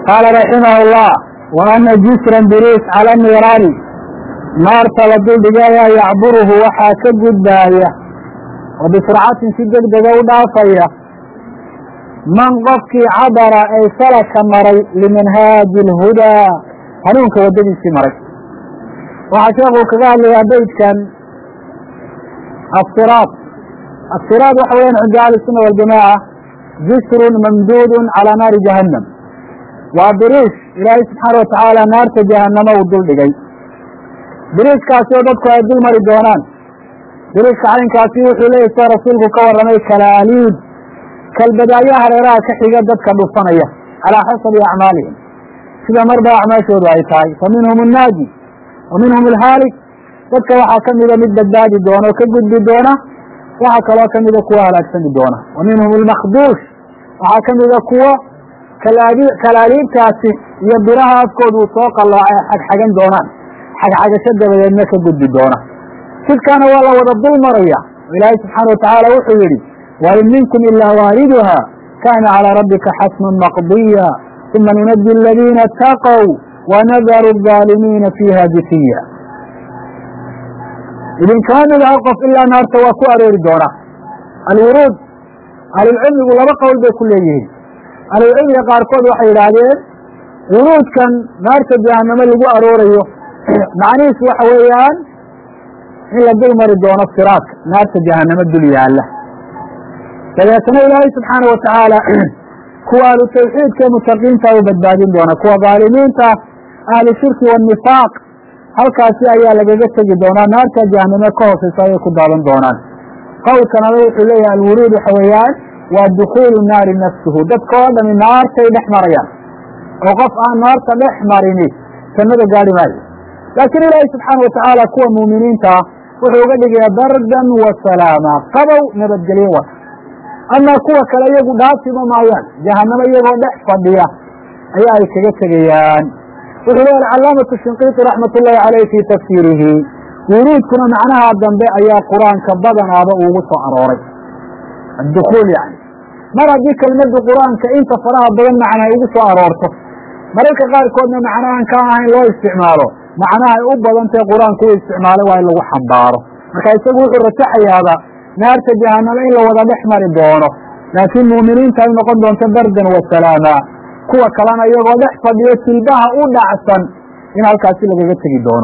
قال رحمه الله وأن جسرا بريس على النيران نارta la duldhigaya yacburuhu waxaa ka gudbaaya oo bisrcatin si degdega u dhaafaya man qofkii cabara ay salaka maray limanhaaji اlhudaa hanuunka wadadiisii maray waxaa sheekuu kaga hadlayaa beydkan asiraad waxa weyaan cinda ahli الsuna waljamaaca jisrun mamduudun calى naari jahannam waa biriis ilaahay subxaana watacaala naarta jahanamo uu duldhigay biriiskaasi oo dadku ay dul mari doonaan biriiska caynkaasi wuxuu leeyahy sida rasuulku ka warramay kalaaliid kalbadaayo hareeraha ka xiga dadka dhufanaya calaa xasabi acmaalihim sida marba acmaashoodu ay tahay fa minhum annaaji wa minhum alhaalik dadka waxaa ka mida mid badbaadi doona oo ka gudbi doona waxaa kaloo ka mida kuwa halaagsami doona wa minhum almakhduush waxaa ka mida kuwa kalaaliibtaasi iyo biraha afkooda uu soo qallooca ay xagxagan doonaan xagxagasho dabadeedna ka gudbi doona sidkaana waa la wada dul maraya oo ilaahay subxaana watacaala wuxuu yidhi wain minkum ilaa waariduha kaana calىa rabbika xasman maqdiya uma nunaji aladiina ataqow wanadaru الظaalimiina fiiha jisiya idinkama mid aha qof ilaa naarta waa ku aroori doona alwuruud ahlulcilmigu laba qowl bay ku leeyihiin ahlulcilmiga qaarkood waxay yidhaahdeen wuruudkan naarta jahanamo lagu aroorayo macnihiisu waxa weeyaan in la dul mari doono siraadka naarta jahanamo dul yaalla dabeetana ilaahay subxaana watacaala kuwa ahlu tawxiidka mutaqiinta u badbaadin doona kuwa dhaalimiinta ahlu shirki waanifaaq halkaasi ayaa lagaga tegi doonaa naarta jahanamo ka hooseysa ayay ku daadan doonaan qowlkanaba wuxuu leeyahay alwuruud waxa weeyaan waa dukuulu naari nafsuhu dadka oo dhami naartay dhex marayaan oo qof aan naarta dhex marini jannada gaari maayo laakiin ilaahay subxaana watacaala kuwa muuminiinta ah wuxuu uga dhigayaa dardan wa salaama qabow nabadgelyo wata amaa kuwa kale iyagu dhaafima maayaan jahanamo iyagoo dhex fadhiya ayaa ay kaga tegayaan wuxuu leeyahy alcalaamatu shinqiiti raxmat ullahi caleyh fii tafsiirihi wuruudkuna macnaha dambe ayaa qur-aanka badanaaba uugu soo arooray addukuul yani mar haddii kelmaddu qur-aanka inta faraha badan macna ay ugu soo aroorto mararka qaarkoodna macnahan ka ahayn loo isticmaalo macnaha ay u badantae qur-aanku u isticmaalay waa in lagu xambaaro marka isagu wuxuu rajaxayaaba naarta jahanamo in la wada dhex mari doono laakiin mu'miniinta ay noqon doonto bardan wa salaama kuwa kalena iyagoo dhex fadhiyo silbaha u dhacsan in halkaasi lagaga tegi doono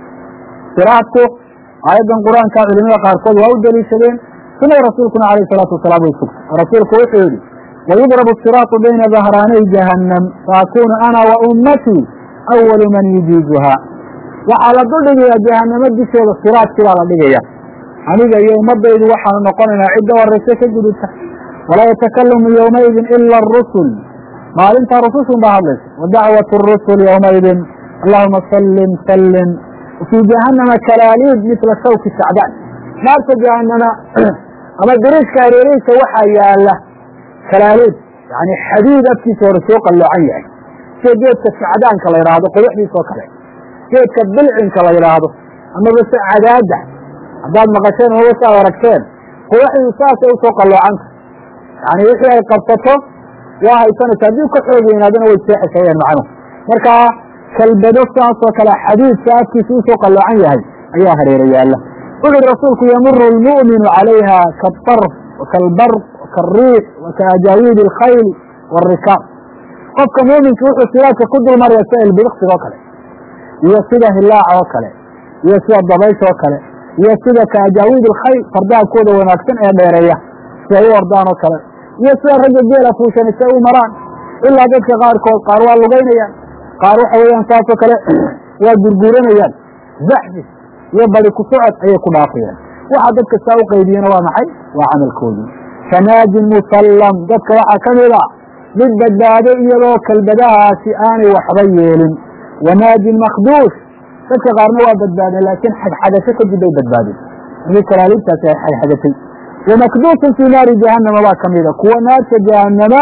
siraadku aayaddan qur-aanka culimada qaarkood waa u daliishadeen sunada rasuulkuna alayh salaatu wasalaam way sugtay rasuulku wuxuu yihi wayudrabu asiraatu bayna dahraanay jahannam faakunu ana wa ummatii awalu man yujiizuha waxaa la duldhigayaa jahanamo dusheeda siraadkii baa la dhigaya aniga iyo ummadaydu waxaanu noqonaynaa cidda horeyse ka gudubta walaa yatakalamu yowmaidin ila arusul maalintaa rusushun baa hadlaysa wadacwat rusul yowmaidin allahuma sallim sallim fii jahanama kalaaliid mila shawki sacdaan naarta jahanama ama biriiska hareerihiisa waxaa yaala kalaaliid yani xadiid afkiisa hore soo qalloocan yahay sida geedka sacdaanka la yidhaahdo qodaxdiisa oo kale geedka bilcinka la yidhaahdo amaba se cadaada haddaad maqasheen amaba se ad aragteen qodaxdiisu saasay usoo qalloocanta yani wixii ay qabsato waa haysanaysa haddii ka xoog weynaadana way seexisayeen macnuhu markaa kalbado saasoo kale xadiidka afkiisa usoo qalloocan yahay ayaa hareera yaala wuxu uhi rasuulku yamuru lmu'minu calayha kaaarf kaalbarq kaalriix wakaajaawidi alkhayl waalrikaab qofka muuminka wuxuu siraadka ku dul maraya sida ilbidiqsiga oo kale iyo sida hilaaca oo kale iyo sida dabaysha oo kale iyo sida kaajaawidi alkhayl fardaha kooda wanaagsan ee dheereeya si ay u ordaan oo kale iyo sida ragga geela fuushan si ay u maraan ilaa dadka qaarkood qaar waa lugaynayaan qaar waxa weeyaan saasoo kale waa gurguuranayaan baxdi iyo badi ku socod ayay ku dhaafayaan waxa dadka saa u qaydiyena waa maxay waa camalkoodii fanaajin musallam dadka waxaa ka mid a mid badbaado iyadoo kalbadahaasi aanay waxba yeelin wanaajin makduush dadka qaarna waa badbaadeen laakiin xagxagasho kadib bay badbaadeen mid kalaaliibtaasi ay xagxagatay wamakduusun fii naari jahanama baa ka mida kuwa naarta jahanama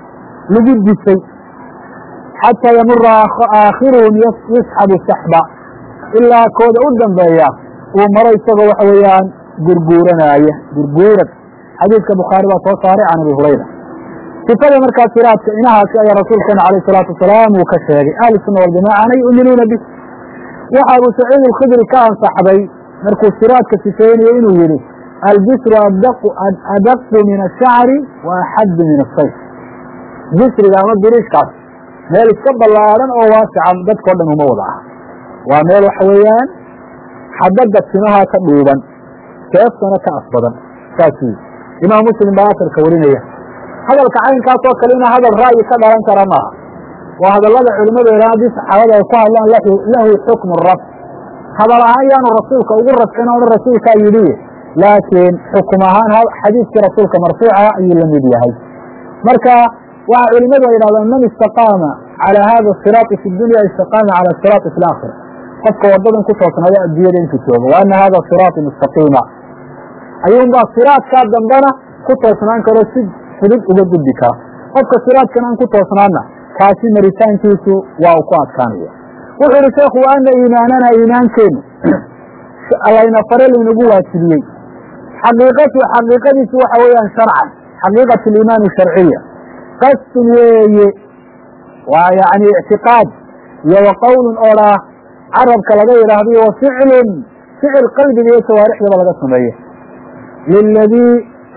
lagu disay xataa yamura aakhiruhum yusxabu saxba ilaa kooda u dambeeya uu maro isagoo waxa weeyaan gurguuranaya gurguurad xadiidka bukhaari baa soo saaray can abi hurayra sifada markaa siraadka inahaasi ayaa rasuulkeena calayhi salaatu wasalaam uu ka sheegay ahlu sunna waljamaca ana yu'minuuna bih. waxa Abu Saciid al-Khudri ka ansaxday markuu siraadka sifeynayo inuu yihi albisru adaqu min ashacri wa axaddu min asayf. bisriga ama biriishkaas meel iska ballaaran oo waasica dadkao dhan uma wada aha, waa meel waxa weeyaan xabadda timaha ka dhuuban seeftana ka asbadan. saas imaam muslim baa asarka warinaya. hadalka caynkaas oo kale ina hadal ra'yi ka dhalan kara maaha, waa hadallada culimadu yidhahan haddii saxaabada ay ku hadlaan lahu xukmu raf. hadal ahaan yaanu rasuulka ugu rafcin oona rasuulkaa yidhi, laakiin xukum ahaan xadiiskii rasuulka marfuuca ayuu la mid yahay. marka waxa culimadu ay yidhahdaan man istaqaama calى hada siraati fi dunya istaqaama calى siraati fi laakhira. qofka wadadan ku toosnaada adduunyada intuu joogo wa ana hada siraati mustaqiima ayuunbaa siraadkaa dambena ku toosnaan karo si fudud uga gudbi kara. qofka siraadkan aan ku toosnaana kaasi maritaankiisu waa uu ku adkaanaya. wuxuu yihi sheekhu wa ana iimaanana iimaankeenu allayna fare laynagu waajibiyey xaqiiqadiisu waxa weeyaan sharcan xaqiiqat liimaan sharciya qasdun weeye waa yani ictiqaad iyo wa qowlun oodhaa carabka laga yidhaahdo iyo wa ficlun ficil qalbiga iyo jawaarixdaba laga sameeyo liladii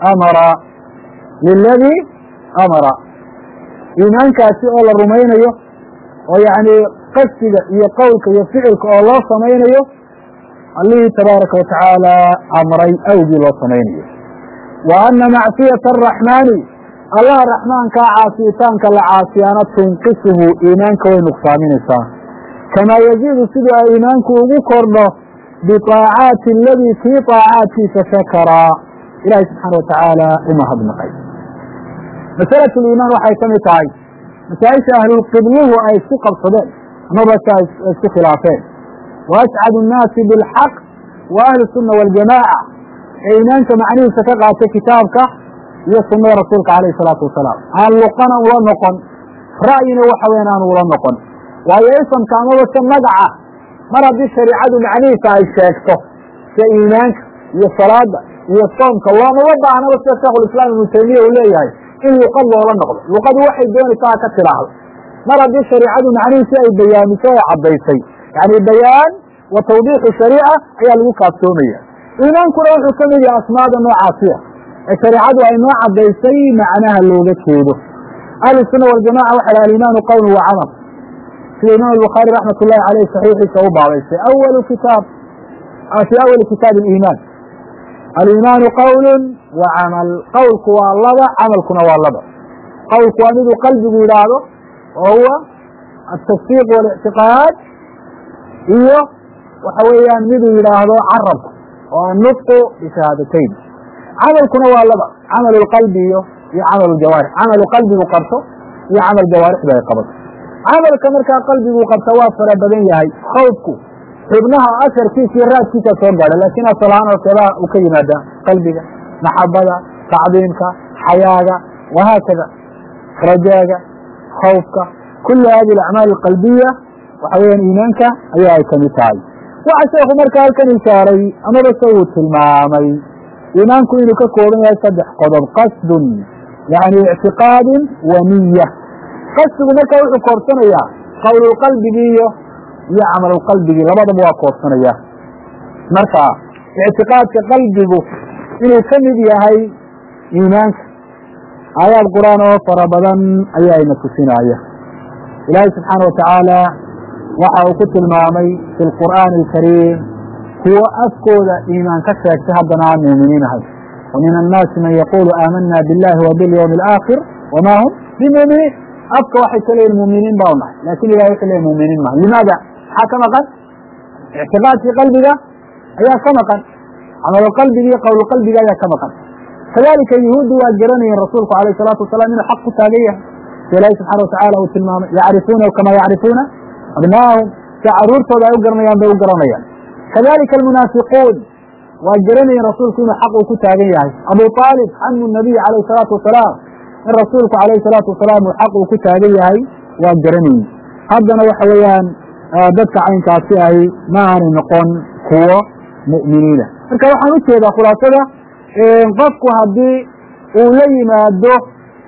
amara iimaankaasi oo la rumaynayo oo yani qasdiga iyo qowlka iyo ficilka oo loo samaynayo allihii tabaaraka watacaala amray awgii loo samaynayo. wa ana macsiyata araxmaani allaha raxmaankaa caasiyitaanka la caasiyaana tunqisuhu iimaanka way nuqsaaminaysaa kamaa yaziidu siduu ay iimaanku ugu kordho biطaacaati aladii fii طaacaatkiisa shakaraa ilaahay subxaana watacaala uma hadnaqay. masalatu liimaan waxay ka mid tahay masaaisha ahlulqibluhu ay isku qabsadeen amaba se ay isku khilaafeen. wa ascadu nnaasi bilxaq wa ahlu sunna waljamaaca ee iimaanka macnihiisa ka qaatay kitaabka iyo sunada rasuulka calayhi salaatu wasalaam aan luqana ula noqon ra'yina waxa weyan aan ula noqon. waayo isamka amaba se magaca mar haddii shariicadu macnihiisa ay sheegto sida iimaanka iyo salaada iyo soomka loomama baahnaba sida sheekhulislaam ibnu taymiya uu leeyahay in luqad loola noqdo. luqadu waxay doonaysaa ka tidhaahdo mar haddii shariicadu macnihiisi ay bayaamiso oo caddaysay yani bayaan wa tawdiixu shariica ayaa lagu kaafsoomaya. iimaankuna wuxuu ka mid yahay asmaada noocaasiya ee shareicadu ay noo caddaysay macnaha looga jeedo. ahlu sunna waljamaca waxa ha alimaanu qowlu wa camal sida imaam albukhaari raxmat ullahi caleyh saxiixiisa u baabaystay fii awali kitaab aliimaan aliimaanu qowlun wa camal. qowlku waa laba, camalkuna waa laba. qowlku waa miduu qalbigu yidhaahdo oo huwa atasdiiq walictiqaad iyo waxa weeyaan miduu yidhaahdo carabku oo annutqu bishahaadatayn. camalkuna waa laba, camalu lqalbi iyo camalu ljawaarix. camalu qalbigu qabto iyo camal jawaarixda ay qabato. camalka markaa qalbigu qabta waa fara badan yahay. khawfku xubnaha asharkiisa iyo raadkiisa soo gaadha, laakiin asal ahaan horteedaha uu ka yimaada qalbiga. maxabada, tacdiimka, xayaaga wahaakada, rajaaga, khawfka, kulu hadi acmaal qalbiya waxa weyaan iimaanka ayaa ay kamid tahay. waxa sheekhu markaa halkan ishaaray amaba se uu tilmaamay iimaanku inuu ka kooban yahay 3 qodob: qasdun yani ictiqaadin wa niya. qasdigu markaa wuxuu koorsanayaa qowlulqalbigii iyo camalulqalbigii labadaba waa koorsanaya. marka ictiqaadka qalbigu inuu ka mid yahay iimaanka aayaad qur'aan oo fara badan ayaa ina tusinaya. ilaahay subxaana watacaala waxa uu ku tilmaamay fi lqur'aani alkariim kuwo afkooda iimaan ka sheegtay haddana aan muuminiin ahay. wa min annaasi man yaqulu aamana biاllahi wa bilyawmi alaakhir wama hum bimuuminiin. afka waxay ka leeyihin muuminiin baa nahay, lakin ilahay wuxuu leeyahy muuminiin maha. limaada? maxaa ka maqan? ictiqaadkii qalbiga ayaa ka maqan, camalulqalbiga iyo qowlulqalbiga ayaa ka maqan. kadalika yahuuddu waa garanayeen rasuulku alayh salaatu wasalaam inuu xaq ku taagan yahay. si ilaahi subxana watacala uu tilmaamay yacrifuunahu kama yacrifuuna abnaahum, si caruurtooda ay u garanayaan bay u garanayaan. kadalika almunaafiquun waa garanayeen rasuulku inuu xaq uu ku taagan yahay. abu aalib camu nabiy alayh salaatu wasalaam in rasuulku alayh salaatu wasalaam uu xaq uu ku taagan yahay waa garanayey. haddana waxa weeyaan dadka caynkaasi ahi ma aanay noqon kuwo mu'miniina. marka waxaan ujeedaa khulaasada qofku haddii uu la yimaado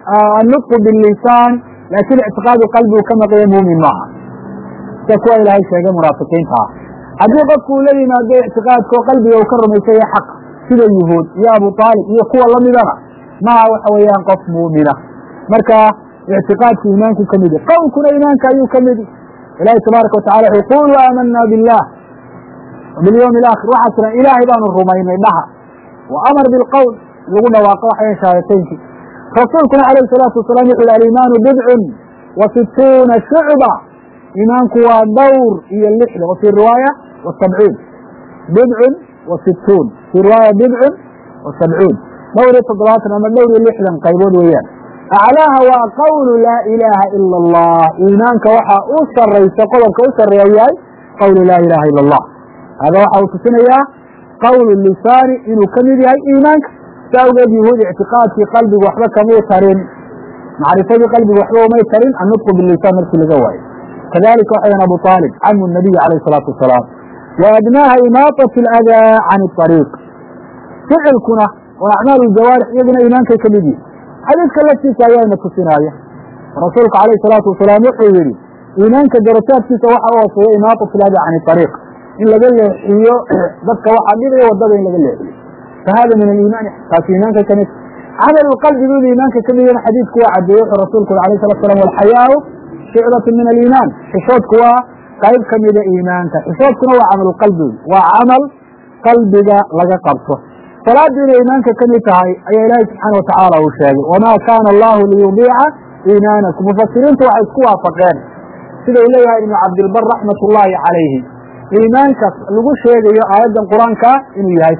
النطق باللسان لكن اعتقاد قلبه كما قال مؤمن معه تكوى إلى هاي شيء مرافقين فيها haddii qofku la yimaado ictiqaadka oo qalbiga uu ka rumaysan yahay xaq sida yuhuud iyo Abu Talib iyo kuwa la midana ma waxa weeyaan qof muumina marka ictiqaadku iimaanku kamid yahay qowlkuna iimaanka ayuu kamid Ilaahay tabaaraka wa ta'ala yaqulu amanna billah bil yawm al akhir waxa jira Ilaahay baanu rumaynay dhaha wa amar bil qawl lagu dhawaaqo waxa shahaadateynki rasuulkuna alayhi salatu wasalaam wuxuu al-iimaanu bid'un wa 60 shu'ba إيمانك ودور هي اللحظة وفي الرواية والسبعون بضع وستون في رواية بضع وسبعون دور تضراتنا من دور اللحظة قيبون وياه أعلاها وقول لا إله إلا الله إيمانك وحا أسر ريس قولك أسر رياي قول لا إله إلا الله هذا وحا أسسنا إياه قول اللسان إنه كمل هاي إيمانك سأوجد يهود اعتقاد في قلبي وحبك ميترين معرفة قلبي وحبه ميترين أن نطق باللسان نفس اللي جواي كذلك أيضا أبو طالب عم النبي عليه الصلاة والسلام وأدناها إماطة الأذى عن الطريق فعل كنا وأعمال الجوارح يبنى إيمانك كبيرين حديث كالتي سايانا كسناية رسولك عليه الصلاة والسلام يقول إيمانك درسات في سواء وصوى إماطة الأذى عن الطريق إن لقل إيو ضدك واحد لي وضدك إن لقل فهذا من الإيمان ففي إيمانك كنت عمل القلب يقول إيمانك كبيرين حديث كوا عد يوحي رسولك عليه الصلاة والسلام والحياة شعبة من الإيمان حشوتك وقيب كميدة إيمانك حشوتك هو عمل القلب وعمل قلبك لك قبطه فلا دين إيمانك كميتها أي إله سبحانه وتعالى وشاهد وما كان الله ليضيع إيمانكم مفسرين توعدكوها فقال سيدة إليها ابن عبد البر رحمة الله عليه إيمانك لقول شيء آيات القرآن إنه هي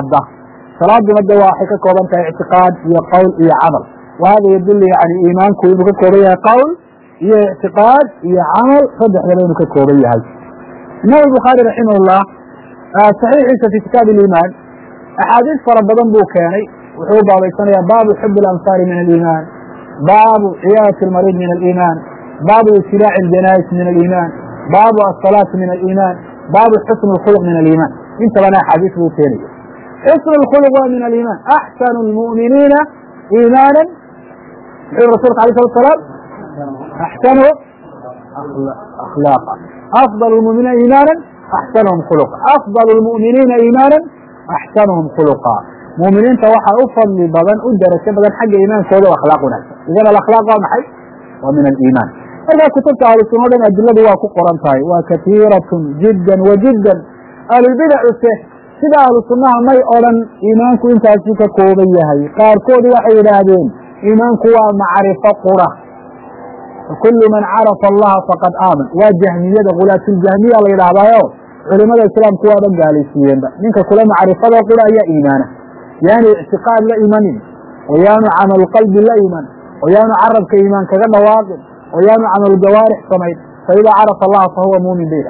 صلاة مدى واحدة كوبانت اعتقاد هي قول هي عمل وهذا يدل يعني إيمانك يبقى كوبية قول هي اعتقاد هي عمل صدح لبينك كوبية هاي النبي البخاري رحمه الله صحيح في كتاب الإيمان أحاديث فربضان بوكاني وحوبة ويسانيا باب حب الأنصار من الإيمان باب عيادة المريض من الإيمان باب اتباع الجنائز من الإيمان باب الصلاة من الإيمان باب حسن الخلق من الإيمان انت لنا حديث بوكاني حسن الخلق من الإيمان أحسن المؤمنين إيمانا الرسول عليه الصلاة والسلام أحسنه أخلاقا أفضل المؤمنين إيمانا أحسنهم خلقا أفضل المؤمنين إيمانا أحسنهم خلقا مؤمنين توحى أفضل لبضان أدرس بدن حق إيمان سوى أخلاقنا إذن الأخلاق محي ومن الإيمان إذا كتبت على السنة أدلة واكو قرانتاي وكثيرة جدا وجدا أهل البدع سيدا أهل السنة ما يقولن إيمانك إنت أسيك كوبية هاي قال كودي وحي لهذين إيمانك هو معرفة قرى وكل من عرف الله فقد آمن وجهمية غلاة الجهمية الله يلعبها علماء الإسلام كوا بقى ليسيين منك كل معرفة قرى هي إيمانه يعني اعتقاد لا إيمان ويانو عمل القلب لا إيمان ويانو عرف كإيمان كذا مواقف ويانو عمل الجوارح سميت فإذا عرف الله فهو مؤمن به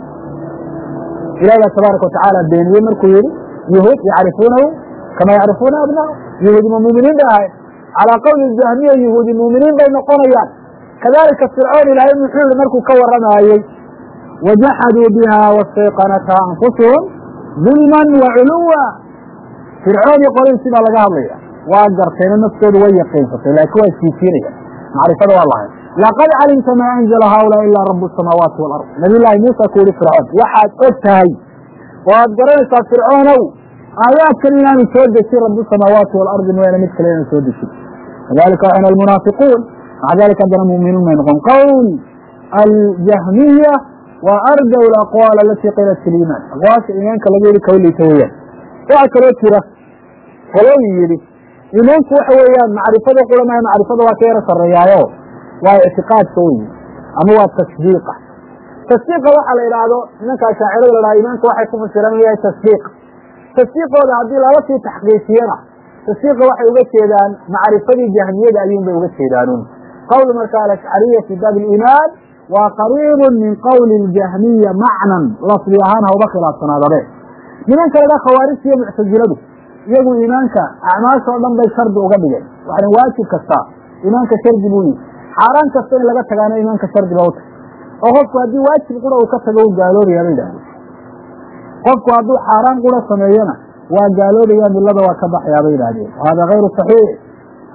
إلهي تبارك وتعالى بين يمركوا يهود يعرفونه كما يعرفون أبنائه يهود المؤمنين بها على قول الجهمية يهود المؤمنين بين قريان كذلك فرعون إلى يوم الحين مركوا كورنا عليه وجحدوا بها واستيقنتها أنفسهم ظلما وعلوا فرعون يقول سيدا لقاضية وأقرتين النفسود ويقين لكن السيسيرية معرفة والله لقد علمت ما أنزل هؤلاء إلا رب السماوات والأرض نبي الله موسى كوري فرعون واحد أتهي وأقرت فرعون آيات كلنا نسود شيء رب السماوات والأرض وين مثل لنا نسود شيء كذلك أنا المنافقون مع ذلك أدنى المؤمنون منهم قول الجهمية وأرجو الأقوال التي قيلت في الإيمان أقوال الإيمان كالذي كولي تويا وأكلوا ترى ولو يري إيمان كوحويا معرفة قول ما معرفة وكيرة الريايو واعتقاد سوي أما هو التصديق تصديق وحل إرادو إنك شاعر ولا إيمان كوحي كفر سرمية تصديق هذا عدي التي تحقيقينا تصديق وحي وغسيدان معرفة الجهمية اليوم بوغسيدانون قول مركال الأشعرية في باب الإيمان وقريب من قول الجهمية معنى لفظيهانها وبخلا الصنادرين من أنك لدى خوارج هي معتزلته يقول إيمانك أعمال صعبا بالشرد وقبل وعن واجب كسا إيمانك شرد بوي حاران كسين لغا تغانا إيمانك شرد بوت وقفك هذه واجب قرأ وكتبه قالوا لي يميدا قفك هذه حاران قرأ سمينا وقالوا لي يمي الله وكبح يا بيدا وهذا غير صحيح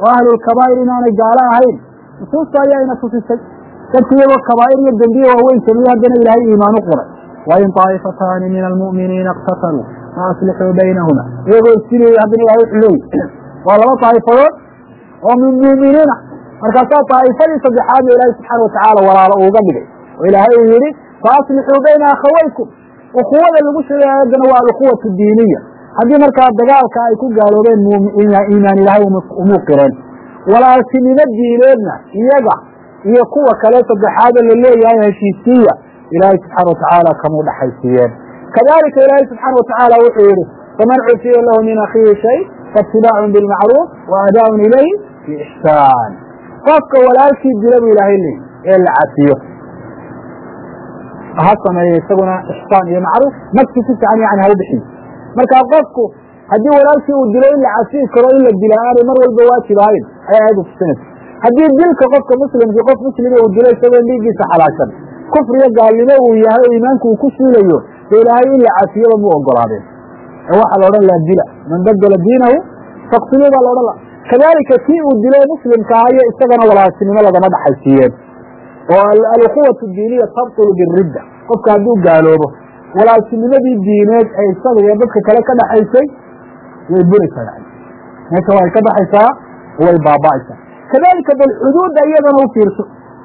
وأهل الكبائر إن أنا قالها هين نصوص أيها نصوص تكتير الكبائر الذنبية وهو يسميها بين إلهي إيمان قرى وإن طائفتان من المؤمنين اقتتلوا فأصلحوا بينهما يقول السيري بين إلهي حلوي والله طائفات ومن المؤمنين مركزات طائفة صدحان إلهي سبحانه وتعالى ولا وقبله وإلهي يريد فأصلحوا بين أخويكم وقوة المسلمين عندنا والأخوة الدينية هذه مركز دقائق يكون قالوا بين إيمان إلهي وموقرين ولا سنين الدينين يقع هي قوة كلاسة بحاجة لله يعني هشيسية إلهي سبحانه وتعالى كمود حيثيين كذلك إلهي سبحانه وتعالى وحيره فمن عفي له من أخيه شيء فاتباع بالمعروف وأداء إليه في إحسان فقه ولا شيء جلب إلهي لي إلا عفيه أحسن يسونا إحسان يا معروف نكتب ستعني عن هذا الشيء مركا قفكو هدي ولا شيء ودلين لعفيه كرو إلا الدلان مر والبواتي باين أي هذا في السنة هدي الدلك قفك مسلم في قف مسلم ودلين سوين ليجي سحلاشا كفر يقال لنا وياها إيمانك وكسر ليه إلهي إلا عفيه ومؤقل هذين واحد لولا لا الدلاء من بدل دينه فاقتلوا بالله كذلك كيء الدلاء مسلم كهية استغنى ولا سنين لدى مدى حيثيين والأخوة الدينية تبطل بالردة قفك هدوك قالوا به ولا سنين دي الدينات أي استغنى يبقى كلا كده حيثي ويبرسها يعني هو كده حيثا هو البابائسة كذلك بالحدود أيضا هو فيرسو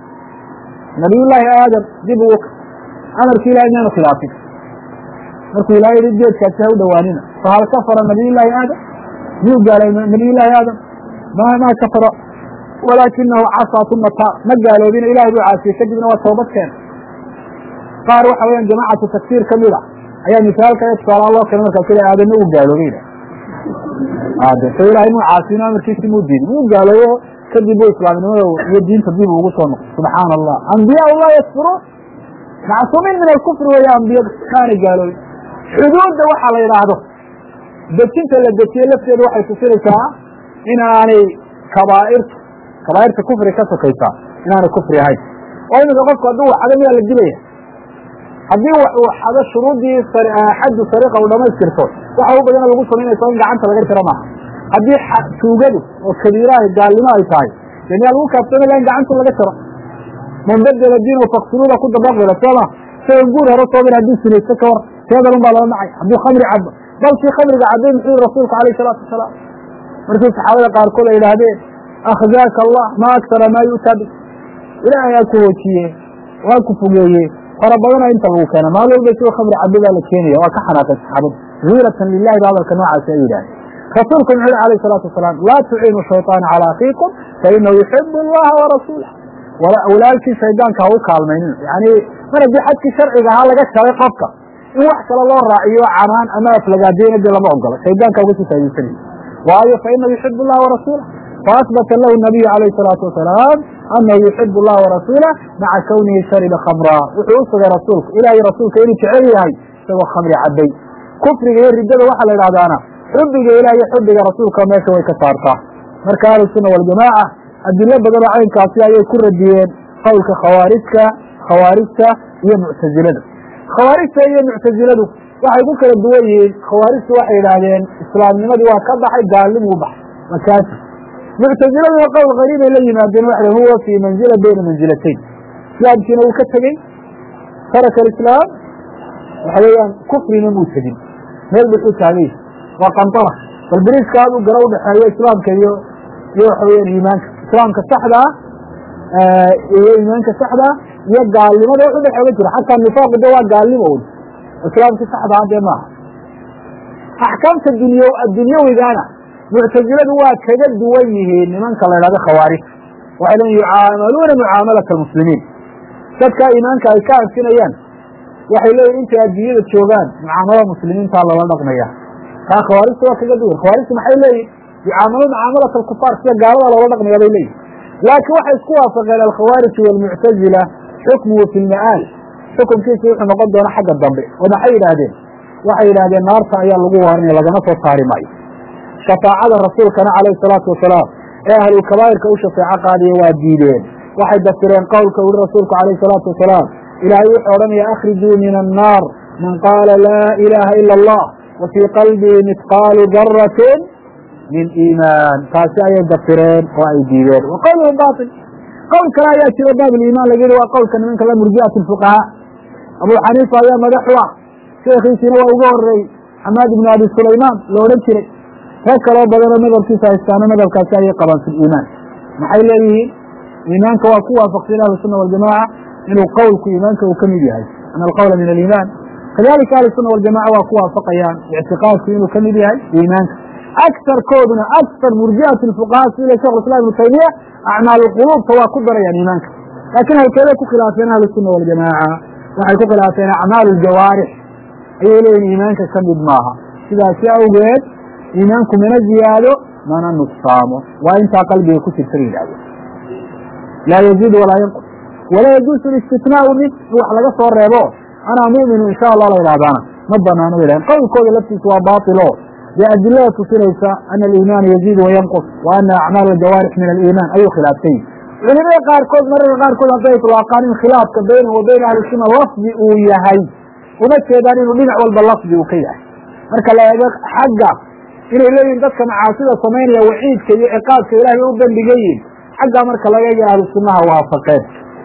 نبي الله آدم جيبوك أمر كلا إننا خلافك مركي لا يريد كتاه دوانينا فهل كفر نبي الله آدم قال نبي الله آدم ما كفر ولكنه عصى ثم طاع ما قالوا بين إله بعاسي كذبنا وتوبت كان قالوا حوالين جماعة تكفير كاملة أي مثال كيف قال الله كلمة كلا آدم قالوا بينا آدم فإله إنه عاسينا مركي سمو الدين قالوا كذبوا إسلامنا والدين تذيبوا وصونا سبحان الله أنبياء الله يكفرون معصومين من الكفر ويا أنبياء كان قالوا حدود وحا لا يراهدو دجinta la dejiye lafteedu waxay tusiraysaa inaanay kabaa'irta kufri ka sokaysa inaanay kufri ahayn oo inuu qofku hadduu waxada miyaa la dilaya haddii uu xado shuruudii xaddu sariqa uu dhamaystirto waxa u badan lagu samaynaysa in gacanta laga tiro maaha haddii tuugadu oo kabiiraha gaalnimo ay tahay dee lagu kaabsana in gacanta laga tiro man badala diin faqtuluuda ku dabaqila sooma soo guur hore soo bir haddii sinaysto ka war هذا لما لا معي عبد الخمر عبد بل في خمر عبدين من رسولك عليه الصلاة والسلام مرسول صحابة قال كل إلى هذه أخذاك الله ما أكثر ما يؤتى إلى يكوتيه وكفوجيه فربنا أنت هو كان ما لو بيتوا خمر عبد الله الكينية وكحنا الصحابة غيرة لله بعض الكنوع سيدا رسولكم عليه الصلاة والسلام لا تعينوا الشيطان على أخيكم فإنه يحب الله ورسوله وأولئك الشيطان كهو كالمين يعني من بحد شرعي هذا جت قفك وحصل الله رأيه عمان أمام لقادين إلا ما أقول شيطان كوجه سيدنا وأيه فإنه يحب الله ورسوله فأثبت له النبي عليه الصلاة والسلام أنه يحب الله ورسوله مع كونه شرب خمرا وحوصل رسولك إلهي رسولك إلي تعليه سوى خمر عبي كفر غير رجال وحل العدانة حبك إلهي حبك رسولك ما سوى كتارك مركان السنة والجماعة الدلاب بدل عين كاسية يكون الدين قولك خوارجك هي معتزلة خوارجta iyo muctaziladu waxay ku kala duwan yihiin khawaarijtu waxay yiraahdeen islaamnimadu waa ka baxay gaalnimo u baxay markaas muctaziladu waa qowl qariib ay la yimaadeen waxa huwa fi manzila bayna manzilatayn islaamkina uu ka tagay taraka islaam waxa weeyaan kufrina muu tagin meel buu taagay waa qantara bal bariiska uu garow dhaxeeyo islaamka iyo waxa weeyaan iimaanka islaamka saxda iyo iimaanka saxda iyo gaalnimada wuxuu dhaxeeyo jira xataa nifaaqda waa gaalnimo islaamka saxda ah ma ahkaamta dunyawigana mu'taziladu waa kaga duwan yihiin nimanka la yiraahdo khawaarij waxay yu'aamaluna mu'aamalata muslimiin dadka iimaanka ay ka ansinayaan waxay leeyihiin inta adduunyada joogaan mu'aamalada muslimiinta la dhaqmaya ka khawaarij waa kaga duwan khawaarij maxay leeyihiin yu'aamaluna mu'aamalata al-kuffar sida gaalada loo dhaqmayo bay leeyihiin laakiin waxay isku waafaqeen al-khawaarij wal mu'tazila حكمه في المآل حكم كيف يحكم قدونا حق الضنب وما وحي لهذه النار فأيها اللقوة لغنى صوتاري معي شفاعة الرسول كان عليه الصلاة والسلام أهل الكبائر كأو شفاعة قادية والدينين واحد دفترين قول كأو الرسول عليه الصلاة والسلام إلهي وحورني أخرجوا من النار من قال لا إله إلا الله وفي قلبه مثقال ذرة min iimaan taasi ayay dafireen oo ay diideen wa qowluhu batil qowl kale ayaa jiro baab liimaan laga yidhi waa qowlka nimanka la murji'at fuqahaa abu xaniifa ayaa madax u ah sheekhiisina waa uga horeeyey xamaad ibnu abi sulaymaan lo odhan jiray rag kaloo badanoo madhabkiisa haystaana madhabkaasi ayay qabaan fi liimaan maxay leeyihiin iimaanka waa ku waafaqsan ahlusunna waljamaca inuu qowlku iimaanka uu ka mid yahay ana alqawla min aliimaan kadalika ahlusunna waljamaca waa ku waafaqayaan ictiqaadku inuu ka mid yahay iimaanka akarkooduna akar murji'at fuqahaa sida shekh islam ibnu taymiya acmaal quluubta waa ku darayaan iimaanka laakiin halkeeday ku khilaafeen ahlusunna waljamaca waxay ku khilaafeen acmaal jawaarix ayay leeyihin iimaanka ka mid maaha sidaasi awgeed iimaanku mana ziyaado mana nuqsaamo waa intaa qalbiga ku jirta la yidhahdo laa yaziid walaa yanqus walaa yajuusu istitnaau min wax laga soo reebo anaa mu'minu insha allah la yidhahdaana ma banaano bay dhahen qowlkooda laftiisa waa baatilo dee adilada tusinaysa ana aliimaana yaziid wayanqus wa ana acmaal aljawaarix min aliimaan ayuu khilaafsany culimada qaarkood mararka qaarkood hadday itlaaqaan in khilaafka bayna wa bayna ahli sunna lafdi uu yahay uma jeedaan inuu dhinac walba lafdi uu ka yahay marka la eego xagga inay leeyihin dadka macaasida samaynaya waciidka iyo ciqaabka ilaahay u bandhigayiin xaggaa marka laga eega ahlu sunnaha waafaqeen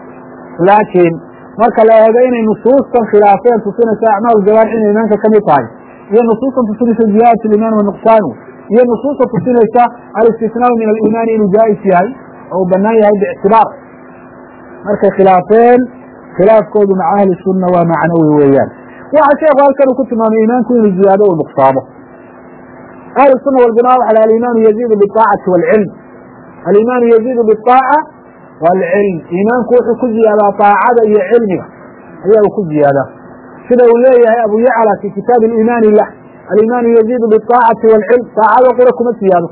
laakiin marka la eego inay nusuustan khilaafeen tusinaysa acmaal jawaarix inay iimaanka ka mid tahay iyo nusuustan tusinaysa ziyaadatu liimaan wa nuqsaanu iyo nusuusta tusinaysa alistisnaau min aliimaani inuu jaa'is yahay oo uu banaan yahay biictibaar markay khilaafeen khilaafkoodu maca ahli sunna waa macnawi weeyaan waxa sheekhu halkan uu ku tilmaamay iimaanku inuu ziyaado u nuqsaamo ahlu sunna waljamaca waxa la aliimaanu yaziidu biaacati waalcilm aliimaanu yaziidu biaaca waalcilm iimaanku wuxuu ku ziyaadaa aacada iyo cilmiga ayaa uu ku ziyaadaa sida uu leeyahay abu yacla fi kitaabi aliimaani lah aliimaanu yaziidu biaacati waalcilm aacado qura kuma siyaado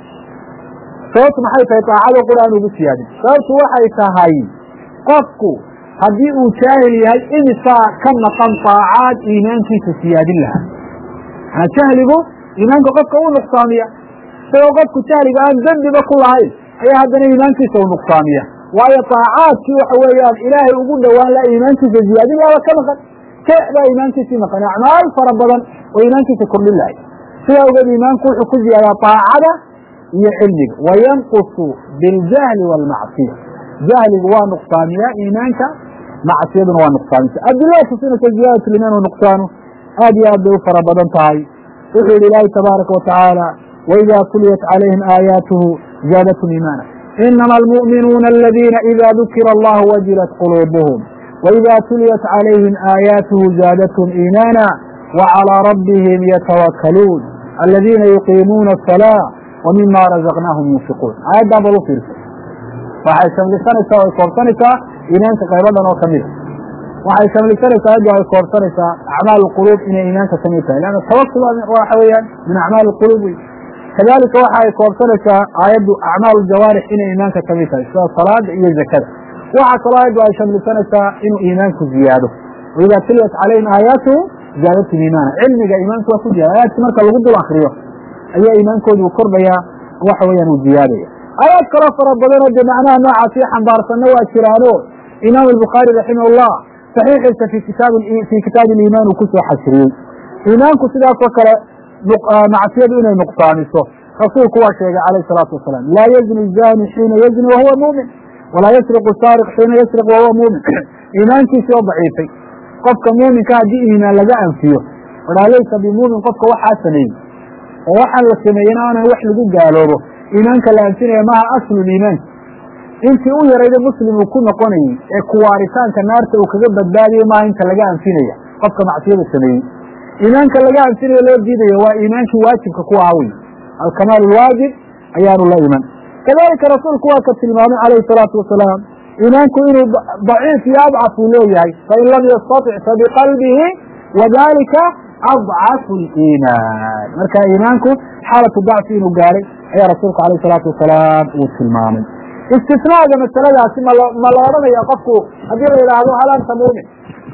sababtu maxay tahay aacado qura aan ugu siyaadin sababtu waxay tahay qofku haddii uu jaahil yahay imisaa ka maqan طaacaad iimaankiisa siyaadin lahaa manaa jahligu iimaanka qofka u nuqsaamiya isagoo qofku jahliga aan dembiba ku lahayn ayaa haddana iimaankiisa u nuqsaamiya waayo طaacaadkii waxa weeyaan ilaahay ugu dhowaan laha iimaankiisa ziyaadin laha waa ka maqan keex baa iimaankiisii maqan acmaal fara badan oo iimaankiisa kordhin lahay sidaa ogeed iimaanku wuxuu ku ziyaadaa طaacada iyo cilmiga wayanqusu biاljahli wاlmacصiya jahligu waa nuqsaamiya iimaanka macsiyaduna waa nuqsaamisa adilada tusinaysa ziyaadatu liimaan wa nuqsaanu aad iyo aad bay u fara badan tahay wuxuu yihi ilaahi tabaaraka watacaala waida tuliyat calayhim aayaatuhu zaadatum iimaana inama almu'minuuna aladiina ida dukira allahu wajilat quluubuhum waida tuliyat calayhim aayaatuhu zaadatum iimaana wacalىa rabbihim yatawakaluun aladiina yuqiimuuna asalaa wa mima razaqnaahum yunfiquun aayaddaa bal u fiirsa waxay shamlisanaysaa o ay koobsanaysaa iimaanka qaybadan oo kamida waxay shamlisanaysaa ayaddu ay koobsanaysaa acmaal quluub inay iimaanka kamid tahay lanna tawakul waxa weeyaan min acmaal quluub wey kadalika waxa ay koobsanaysaa aayaddu acmaal jawaarix inay iimaanka kamid tahay sida salaada iyo zakada waxaa kaloo aayaddu ay shamlisanaysaa inuu iimaanku ziyaado waida tuliyat calayhim aayaatuhu zaadatum iimaana cilmiga iimaanku waa ku ziyaada aayaadki marka lagu dul akriyo ayaa iimaankoodu uu kordhaya waxa weeyaan uu ziyaadaya aayaad kaloo fara badanoo dee macnaha noocaasi xambaarsanna waa jiraano imaam albukhaari raximah llah saxiixiisa fii kitaabi aliimaan uu kusoo xasriyey iimaanku sidaasoo kale macsiyadu inay nuqsaamiso rasuulku waa sheegay calayh salaatu wasalaam laa yazni zani xiina yazni wahuwa muumin walaa yasriqu saariq xiina yasriq wahuwa muumin iimaankiisii oo daciifay qofka muuminka haddii iimaan laga anfiyo walaa laysa bimuumin qofka waxaa sameeyey oo waxaan la sameeyena aanan wax lagu gaaloobo iimaanka la anfinaya maaha asluliimaanka intii u yarayda muslim uu ku noqonayey ee kuwaaritaanka naarta uu kaga badbaadiyey maaha inta laga anfinaya qofka macsiyada sameeyey iimaanka laga anfinayo loo diidaya waa iimaankii waajibka ku aha wey alkamaal alwaajib ayaanu la iman kadalika rasuulku waa ka tilmaamay calayhi salaatu wasalaam iimaanku inuu daciif iyo adcaf uu leeyahay fain lam yastatic fabiqalbihi wadalika adcafu liimaan marka iimaanku xaalatu dacfi inuu gaaray ayaa rasuulku alayh salaatu wasalaam uu tilmaamay istisnaaga masaladaasi ma la odhanaya qofku haddii la yidhaahdo hal anta muumin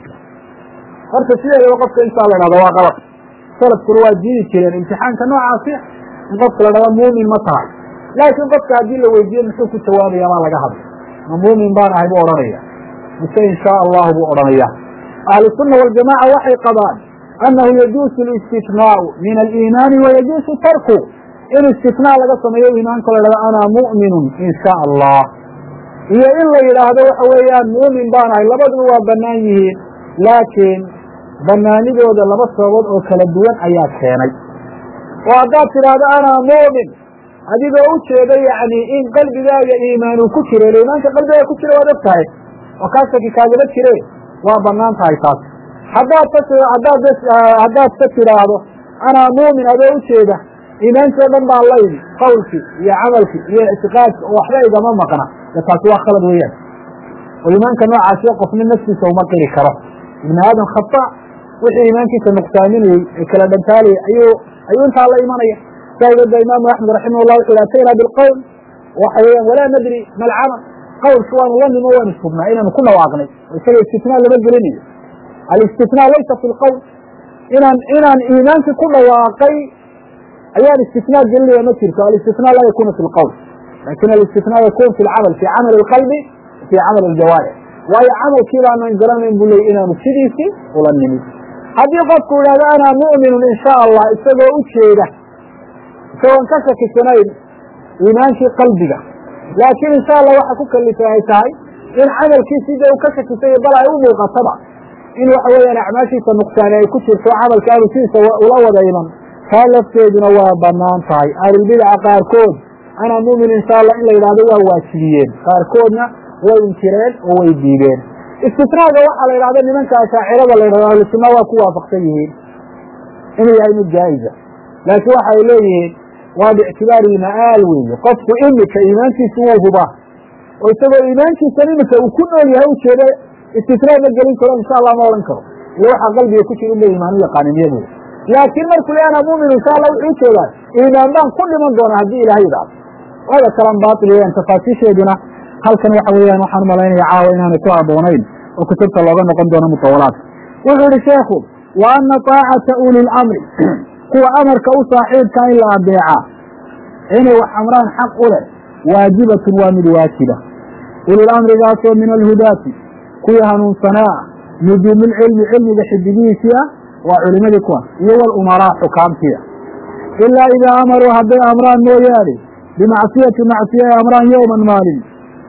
horta sideedaba qofka intaa la idhahdo waa qalad salafkuna waa diidi jireen imtixaanka noocaasi in qofka la dhahdo muumin ma tahay laakiin qofka haddii la weydiiyo muxuu ku jawaabaya maa laga hadla ma muumin baan ahay buu odhanaya mise inshaa allahu buu odhanaya ahlusunna waljamaca waxay qabaan annahu yajuusu listisnaau min aliimaani wayajuusu tarku in istifnaa laga sameeyo iimaanka la yidhahdo ana mu'minun in sha allah, iyo in la yidhaahdo waxa weeyaan muumin baan ahay, labaduba waa bannaan yihiin, laakiin banaanidooda laba sababood oo kala duwan ayaa keenay. oo haddaad tidhaahdo ana muumin adigoo u jeeda yani in qalbigaaga iimaan uu ku jiro, ila iimaanka qalbigaaga ku jira waad og tahay oo kaa shaki kaagaba jire, waa banaan tahay taas. haddaad ka tidhaahdo ana muumin adoo ujeeda iimaankii o dhan baan laydi, qawlkii iyo camalkii iyo ictiqaadki oo waxba igama maqna, taasi waa khalad weeyaan. oo iimaanka noocaasi qofni naftiisa uma qiri karo. ibni aadam khata wixii iimaankiisa nuqsaaminayey ee kala dhantaalayay ayuu intaa la imanaya. saaigeed ba imaamu axmed raximah llah wuxu atayna bilqowl waxa weeyaan walaa nadri ma alcamal, qawlka waanu la nimo waanu sugnaa inaanu ku dhawaaqnay, isaga istifnaa lama gelinayo. alistifnaa laysa fi lqowl, inaan iimaankii ku dhawaaqay ayaan istifnaa gelinaya ma jirto. alistifnaa laa yakunu fi lqowl, lakin alistifnaa yakun fi lcamal, fi camal alqalbi, fi camal aljawaarix. waayo camalkii baanaan garanayn bu leey inaanu sidiisii ula nimid. haddii qofku idhahdo ana mu'minun in sha allah isagoo ujeeda, isagoon ka shakisanayn iimaankii qalbiga, laakiin insha allah waxa ku kalifay ay tahay in camalkiisii de uu ka shakisay bal ay u muuqataba in waxa weeyaan acmaashiisa nuqsaani ay ku jirto, camalka aanu sidiisa ula wada iman, taa lafteeduna waa banaan tahay. ahlulbidaca qaarkood ana mu'min insha allah in la yidhahdo waa waajibiyeen, qaarkoodna way inkireen oo way diideen. istifnaaga waxaa la yidhahda nimanka ashaacirada la yidhahdo ahlusunna waa ku waafaqsan yihiin inuu yahay mid jaa'iza, laakiin waxa ay leeyihiin waa biictibaari ilma'aal weeye. qofku imika iimaankiisa wuu hubaa oo isagoo iimaankiisan imika uu ku nool yahay ujeeda istifnaa ma gelin karo, insha allah ma odhan karo, ila waxaa qalbiga ku jira in la iimaan u yaqaanimiyadu. laakiin markuu le ana mu'min insha allah wuxuu ujeedaa iimaan baan ku dhiman doonaa haddii ilahay yidhahdo. wada kalan baatil weeyaan. tafaasiisheeduna halkan waxa weeyaan waxaan umalaynaya caawa inaanay ku habboonayn oo kutubta looga noqon doono mutawalaadka. wuxuu yihi sheekhu wa ana taacata uli lamri, kuwa amarka u saaxiibka in la adeecaa inay wax amraan xaq u leh, waajibatun waa mid waajiba. ulilamrigaasoo min alhudaati kuwii hanuunsanaa, nujuumilcilmi cilmiga xidigiisii ah waa culimadii kuwan, iyo walumaraa xukaamtiia. ilaa idaa amaruu hadday amraan mooyaane bimacsiyati macsiya ay amraan yowman maalin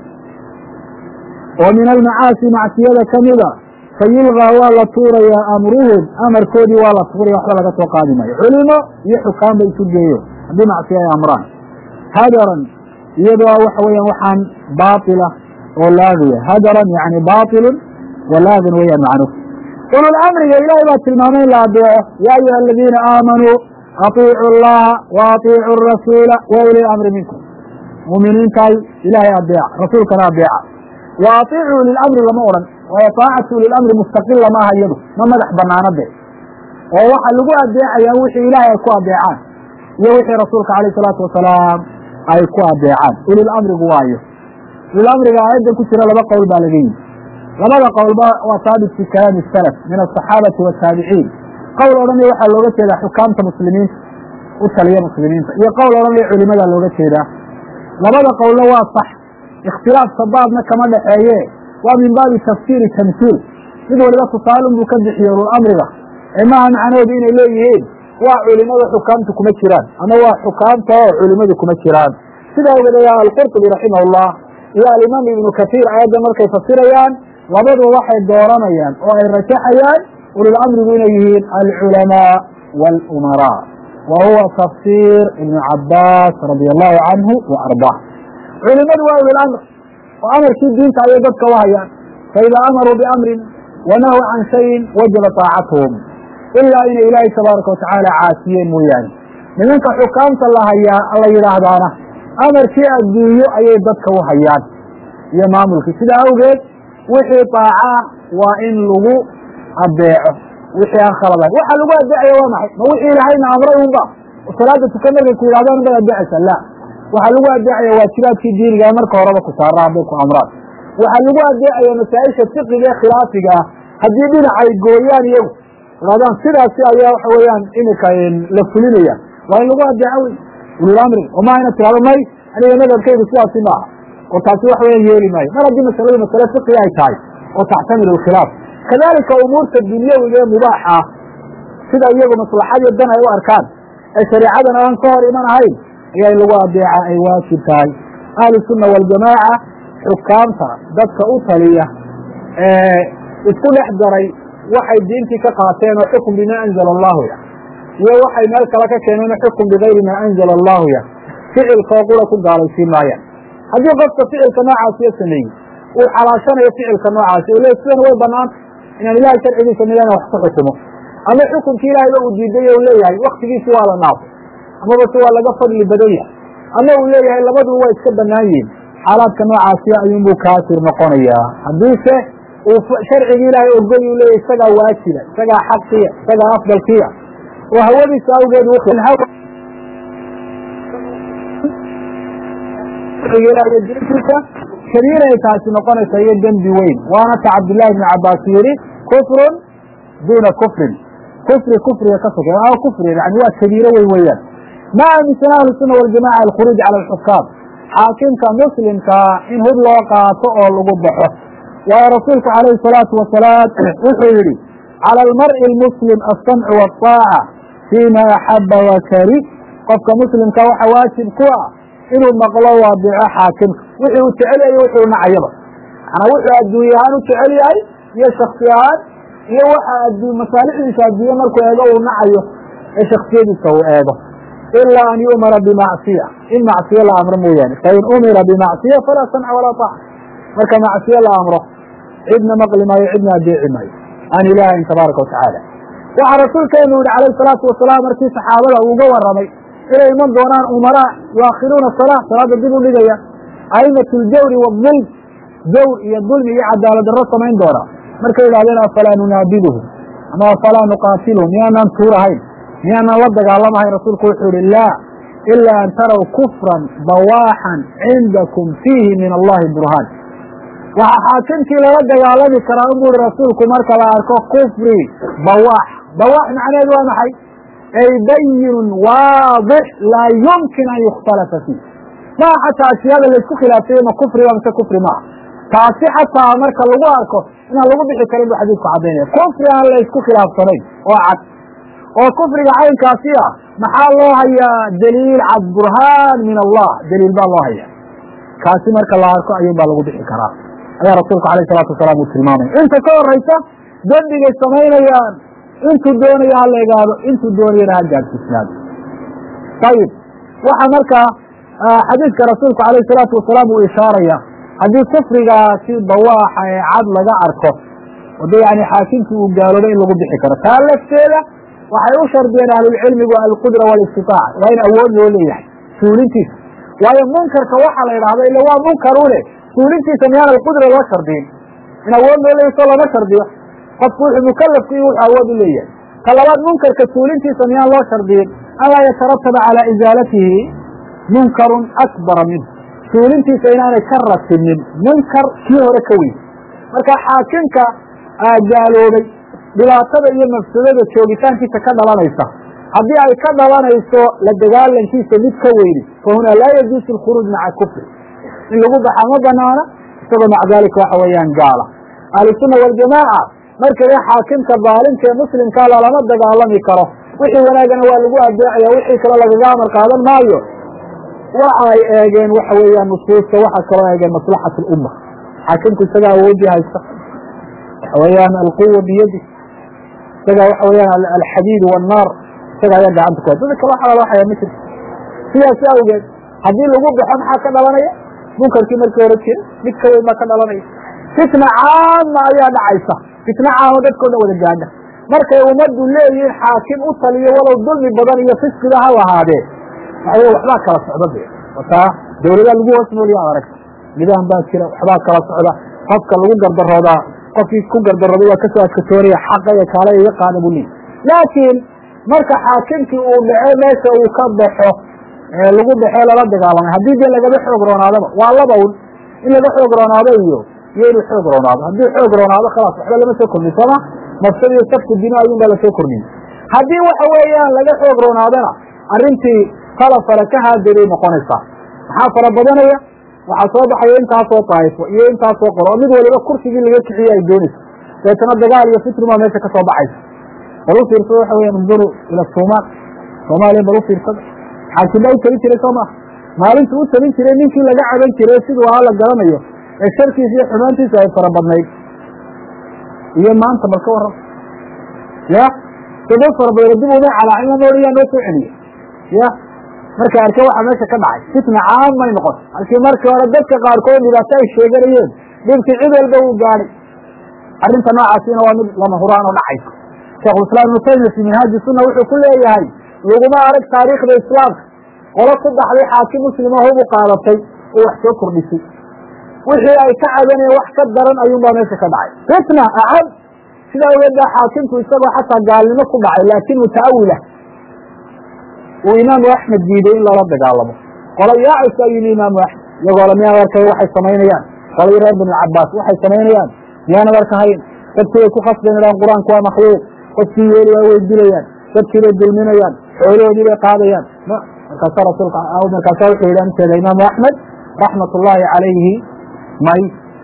oo min almacaasi macsiyada kamida, fayulgaa waa la tuurayaa amruhum, amarkoodii waa la tuuraya, waxba laga soo qaadi maayo. culimo iyo xukaan ba isu geeyo haddii macsiya ay amraan, hadaran iyadoo waxa weeyaan waxaan baatila oo laadiya. hadaran yani baatilun wa laadin weeyaan macnuhu. ulul amriga ilaahay baa tilmaamay in la adeeco, ya ayuha aladiina aamanuu atiicu allaha wa atiicu rasuula wa uli amri minkum. muuminiintaay ilaahay adeeca, rasuulkana adeeca. wa atiicu ulilamri lama odhan, waayo taacatu ulilamri mustaqila maaha iyadu, ma madax banaanade, oo waxa lagu adeecayaa wixii ilaahay ay ku adeecaan iyo wixii rasuulka alayh salaatu wasalaam ay ku adeecaan. ulilamrigu waayo? ulilamriga aayaddan ku jira laba qowl baa laga yimi. labada qowlba waa saabit fi kalaami salaf min asaxaabati wataabiciin. qowl odhanaya waxaa looga jeedaa xukaamta muslimiinta, u taliya muslimiinta, iyo qowl odhanaya culimadaa looga jeedaa. labada qowlna waa sax, ikhtilaaf sabaabna kama dhaxeeye, waa min baabi tafsiiri tamhiil. mid waliba tusaalun buu ka bixiye ulilamriga, ee maaha macnahoodu inay leeyihiin waa culimada xukaamta kuma jiraan, ama waa xukaamta oo culimadu kuma jiraan. sidaa ogeed ayaa alqurtubi raximahullah iyo alimaam ibnu kasiir aayaddan markay fasirayaan labaduba waxay dooranayaan oo ay rajaxayaan ulilamrigu inay yihiin alculamaa walumaraa, wa huwa tafsiir ibnu cabaas radia allahu canhu wa ardaa. culimadu waa ulilamr oo amarkii diinta ayay dadka u hayaan, faidaa amaruu biamrin wanahuu can shayin wajaba taacatuhum, ilaa inay ilaahay tabaaraka watacaala caasiyeen mooyaane. nimanka xukaamta la yidhaahdaana amarkii adduunyo ayay dadka u hayaan iyo maamulkii. sidaa awgeed wixii taaca waa in lagu adeeco, wixii aan khalad ahayn. waxa lagu adeecaya waa maxay? ma wixii ilaahayna amray unba oo salaada tukan markay ku yidhahdaan bay adeecaysa? la, waxaa lagu adeecaya waajibaadkii diiniga marka horeba ku saara hadday ku amraan. waxaa lagu adeecaya masaa-isha fiqiga ee khilaafiga ah haddii dhinac ay gooyaan iyagu yidhahdaan sidaasi ayaa waxa weeyaan imika la fulinaya, waa in lagu adeeco wey ulilamri. oo maa ina tirahdo may aniga madhabkaygu sidaasi maaha, oo taasi wax weeyaan yeeli maayo, mar haddii masaladu masale fiqiga ay tahay oo taxtamilu alkhilaaf. kadalika umuurta dunyawiga ee mubaaxa ah sida iyagu maslaxadiyo dan ay u arkaan ee shareecadan aan ka hor iman ahayn, ayaa in lagu adeeca ay waajib tahay. ahlusunna waljamaaca xukaamta dadka u taliya isku dhex daray waxay diintii ka qaateen oo xukm bimaa anzala allahu ya iyo waxay meel kale ka keeneen xukm bigayri maa anzala allahu ya ficilkoo qura ku gaalaysiin maayaan. haddii qofka ficilka noocaasiyo sameeyey uu xalaashanayo ficilka noocaasi u le sidan way banaanta inaan ilahay sharcigiisa midana wax ku xukumo, ama xukunkii ilaahayba uu diiday u leeyahay waktigiisi waa la naafo amaba se waa laga fadli badan yahay, ama uu leeyahay labaduba waa iska banaan yihin, xaalaadka noocaasiya ayuunbuu kaafir noqonayaa. haddiise uu sharcigii ilaahay ogol u leeyahy isagaa waajiba, isagaa xaqiya, isagaa afdalkiya oo hawadiisa awgeed diintiisa kabiiray taasi noqonaysa iyo dembi weyn. waana ta cabdillaahi bni cabaas yihi kufrun duuna kufrin, kufriga ka soke kufri yani waa kabiiro weyn weeyaan. ma aaminsana ahlusuna waljamaca alkhuruuj cala alxukaam, xaakimka muslimkaa in hub loo qaato oo lagu baxo. waayo rasuulku calayhi salaatu wasalaam wuxuu yihi cala almar'i almuslim alsamcu waataaca fiima axaba wakari, qofka muslimka waxa waajib ku ah inuu maqlo waadeeco xaakimka wixii uu jecel yahay wuxuu nacayaba, manaa wuxuu adduunye ahaan u jecel yahay iyo shaksi ahaan iyo waxa masaalixdiisa adduunye markuu eego uu nacayo ee shaksiyadiisa uu eego, ilaa an yu'mara bimacsiya, in macsiyo la amro mooyaane. fain umira bimacsiya falaa samca walaa taaca, marka macsiyo la amro cidna maqli maayo cidna adeeci maayo aan ilaahayn tabaaraka watacaala. waxaa rasuulkeenu yihi calayhi salaatu wasalaam markii saxaabada uuga waramay inay iman doonaan umaraa yuakhiruuna salaa, salaada dib u dhigaya, aimatu ljawri waadulm, jawr iyo dulmi iyo cadaalad darro samayn doona. markay yidhahdeen afalaa nunaabiduhum ama afalaa nuqaatiluhum, miyaanaan tuurahayn, miyaanaan la dagaalamahayn? rasuulku wuxuu yihi laa ilaa an taraw kufran bawaaxan cindakum fiihi min allahi burhaan. waxaa xaakimkii lala dagaalami karaa u buuri rasuulku marka la arko kufri bawaax. bawaax macnaheedu waa maxay? ay bayinun waadix laa yumkin an yukhtalafa fiih. maa xataa ashyaada laysku khilaafsaye ma kufriba mise kufri maaha, taasi xataa marka lagu arko inaan lagu bixi karin buu xadiidku caddaynaya. kufri aan laysku khilaafsanayn oo cad, oo kufriga caynkaasi ah maxaa loo hayaa? daliil cad, burhaan min allah, daliil baa loo hayaa. kaasi marka la arko ayuun baa lagu bixi karaa, ayaa rasuulku alayh salaatu wasalaam uu tilmaamaya. inta ka horaysa dembigay samaynayaan intuu doonaya ha la egaado, intuu doonayana ha gaadsiisnaado. ayib waxaa markaa xadiidka rasuulku alayh salaatu wasalaam uu ishaaraya haddii kufrigaasi bawaaxa ee cad laga arko wada yani xaakimkii uu gaaloobay in lagu bixi karo. taa lafteeda waxay u shardiyeen ahlulcilmigu alqudra waalistitaaca, waa in awood loo leeyahay suulintiisa. waayo munkarka waxaa la idhahda ila waa munkar une, suulintiisa miyaan alqudra loo shardiyin? in awood loo leeyahy soo lama shardiyo, qofku wuxuu mukalafku iyo wuxuu awood u leeyahay. ka labaad munkarka suulintiisa miyaan loo shardiyin an laa yatarataba calaa izaalatihi munkarun akbara minhu, suulintiisa inaanay ka ratibnin munkar kii hore ka weyn. marka xaakimka gaaloobay dhibaatada iyo mafsadada joogitaankiisa ka dhalanaysa haddii ay ka dhalanayso la dagaalankiisa mid ka weyni, fa huna laa yajuusu alkhuruuj maca kufri, in lagu baxa ma banaana isagoo maca daalika waxa weeyaan gaala. ahlusunna waljamaaca markay xaakimka daalimka ee muslimkaa lalama dagaalami karo, wixii wanaagana waa lagu adeecaya, wixii kale lagaga amar qaadan maayo. waxa ay eegeen waxa weeyaan nusuusta, waxa kaloo eegeen maslaxat lumma. xaakimku isagaa awoodii haysta, waxa weeyaan alquwa biyadi, isagaa waxa weeyaan alxadiid wannaar, isaga ayaa gacanta ku hay, dada kale waxa waxaya ma jirto. sidaasi awgeed haddii lagu baxo maxaa ka dhalanaya? munkarkii markii hore jira mid ka weyn baa ka dhalanaya. fitna caama ayaa dhacaysa, fitna caama dadkao dhan wada gaadha. markay ummaddu leeyihiin xaakim u taliyo walow dulmi badan iyo fisqiga ha lahaadee, waxa waxbaa kala socda de wataa dawladaa lagu hoos nooliya aragta, nidaam baa jira, waxbaa kala socda. qofka lagu gardaroodaa, qofkii ku gardarooday waa kasoo adkatoonaya, xaqa iyo kaala iga qaada buu leeyahy. laakiin marka xaakimkii uu dhaco meesha uu ka baxo lagu baxo lala dagaalamay, haddii dee lagaba xoog roonaadaba waa laba un, in laga xoog roonaado iyo inuu xoog roonaado. haddii xoog roonaado khalaas waxba lama soo kordhin sooma, mafsad iyo safku dino ayuun baa lasoo kordhiyey. haddii waxa weeyaan laga xoog roonaadana arrintii kala fara ka haadabay noqonaysaa. maxaa fara badanaya? waxaa soo baxaya intaasoo daa'ifo iyo intaasoo qoro oo mid waliba kursigii laga kiciye ay doonayso, deetana dagaal iyo fitrumaa meesha ka soo baxaysa. bal u fiirsada waxa weya unduru ila somaal, soomaaliya bal u fiirsada xaakim baa u talin jiray soo maha maalintu u talin jiray ninkii laga caban jiray siduu ahaa la garanayo ee sharkiisa iyo xumaantiisa ay fara badnayd iyo maanta bal ka waran ya dad fara badan dib uma calaacin lama odhan yaa noo soo celiye ya marka arke waxa meesha ka dhacay fitna caam may noqon halkii markii hore dadka qaarkood dhibaato ay sheeganayeen dhibkii cid walba uu gaadhay arrinta noocaasina waa mid lama huraan oo dhacayso sheekhulislaam ibnu taymiya fi minhaaji sunna wuxuu ku leeyahay laguma arag taariikhda islaamka qolo ku baxday xaakim muslima hub u qaadatay oo wax soo kordhisay wixii ay ka cabanayeen wax ka daran ayuunbaa meesha ka dhacay fitna acab sidaa ogeed baa xaakimku isagoo xataa gaalnimo ku dhacay laakiin muta'awila uu imaamu axmed diiday in lala dagaalamo qola yaacaysa ayuu yimi imaamu axmed iyagoo lamiyaan arkay waxay samaynayaan qoladii reer binu cabaas waxay samaynayaan miyaanad arkahayn dadkii bay ku khasbayn idhaan qur-aanku waa makhluuq qofkii yeeli waa way dilayaan dadkii bay dulminayaan xoolahoodii bay qaadayaan markaasa rasuulka markaasa wuxuu yidhi anteeda imaamu axmed raxmat ullaahi calayhi may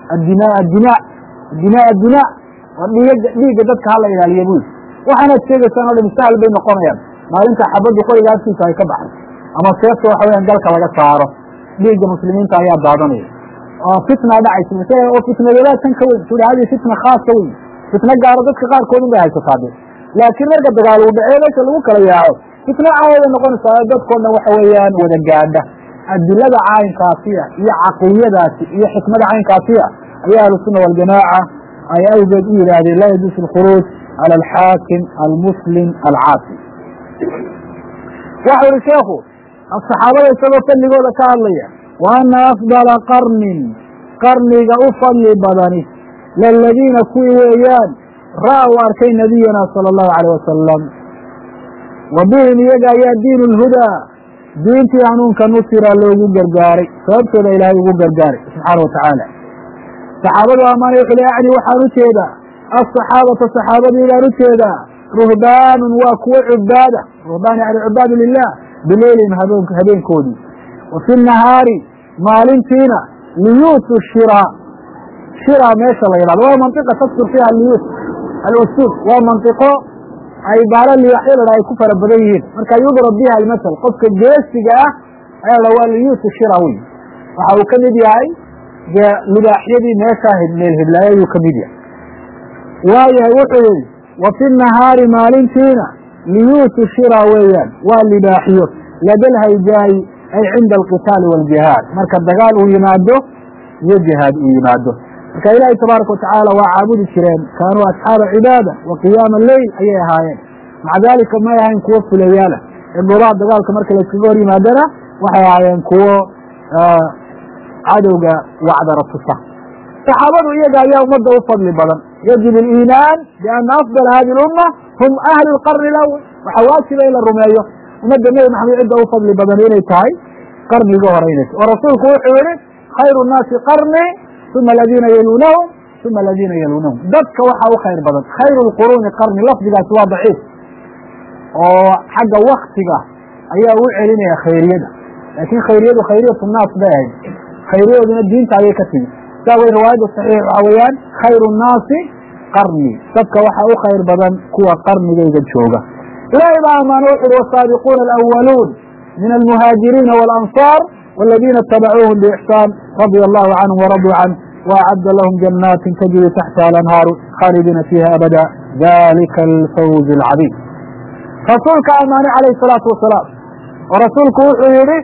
addinaa waa dhiigga dadka hala ilaaliya bui waxaanaad sheegaysaan o dhan sahal bay noqonayaan maalinta xabaddu qoriga afkiisa ay ka baxdo ama seefta waxa weyaan galka laga saaro dhiigga muslimiinta ayaa daadanaya oo fitna dhacaysa oo fitnadeedaa tan ka weyn sudi hadii fitna khaas ka weyn fitna gaaro dadka qaarkoodun bay haysataa de laakiin marka dagaal uu dhacee meesha lagu kala yaaco fitna caawada noqonaysaa dadkao dhan waxa weeyaan wada gaadha adilada caynkaasiya iyo caqliyadaasi iyo xikmada caynkaasiya ayaa ahlusunna waljamaaca ay awgeed u yidhaahdeen laa yajuusu alkhuruuj cala alxaakim almuslim alcaasi waxau ihi sheekhu saxaabada isagoo fadligooda ka hadlaya wa ana afdala qarniga u fadli badani laladiina kuwii weeyaan ra'w arkay nabiyana sala allahu alayh wasalam wa bihim iyaga ayaa diin lhudaa diintii hanuunka nusira loogu gargaaray sababtooda ilaahay ugu gargaaray subxaana wa tacaala saxaabadu amaanay wuxu le acni waxaan ujeedaa asaxaabata saxaabadii baan ujeedaa ruhbaanun waa kuwo cubaada ruhbaan yani cubaadu lilah bileylihim habeenkoodii wa fi nahaari maalintiina liyuusu shira meesha la yidhahdo waa mantiqa taskur fiiha liyuus alusuud waa mantiqo ay baala liyaxyo la ay ku fara badan yihiin marka yudrab biha almasal qofka geesiga ah ayaa la waa liyuusu shira wey waxa uu ka mid yahay libaaxyadii meeshaa meel heblaaya ayuu ka mid yahay waayahay wuxuu yihi wa fi nahaari maalintiina liyuusu shira weeyaan waa libaaxyo ladalhayjaayi ay cinda alqitaali waaljihaad marka dagaal uu yimaado iyo jihaad uu yimaado marka ilaahay tabaaraka watacaala waa caabudi jireen kaanuu asxaaba cibaada wa qiyaama leyl ayay ahaayeen maca daalika may ahayn kuwo fulayaalah ee goobaha dagaalka marka layskaga hor yimaadana waxay ahaayeen kuwo cadowga wacdara tusa saxaabadu iyaga ayaa ummadda u fadli badan yajib aliimaan biana afdala hadi lumma hum ahlu lqarni lawal waxaa waajiba in la rumeeyo ummadda nebi maxamed cidda u fadli badan inay tahay qarniga horeynaysa oo rasuulku wuxuu yihi khayru nnaasi qarni uma aladiina yalunahum uma aladiina yalunahum dadka waxaa u khayr badan khayru lquruuni qarni lafdigaasi waa daciif oo xagga waktiga ayaa u celinaya khayriyada laakin khayriyadu khayriyatu naas bay ahayd khayriyadooduna diinta ayay ka timi saa wey riwaayadda saxiix waxaa weeyaan khayru nnaasi qarni dadka waxaa u khayr badan kuwa qarnigayga jooga ilaahay baa amaano wuxu uhi wasaabiquuna alawaluun min almuhaajiriina walansaar والذين اتبعوهم بإحسان رضي الله عنهم ورضوا عنه وأعد لهم جنات تجري تحتها الأنهار خالدين فيها أبدا ذلك الفوز العظيم رسولك أماني عليه الصلاة والسلام ورسولك وحيره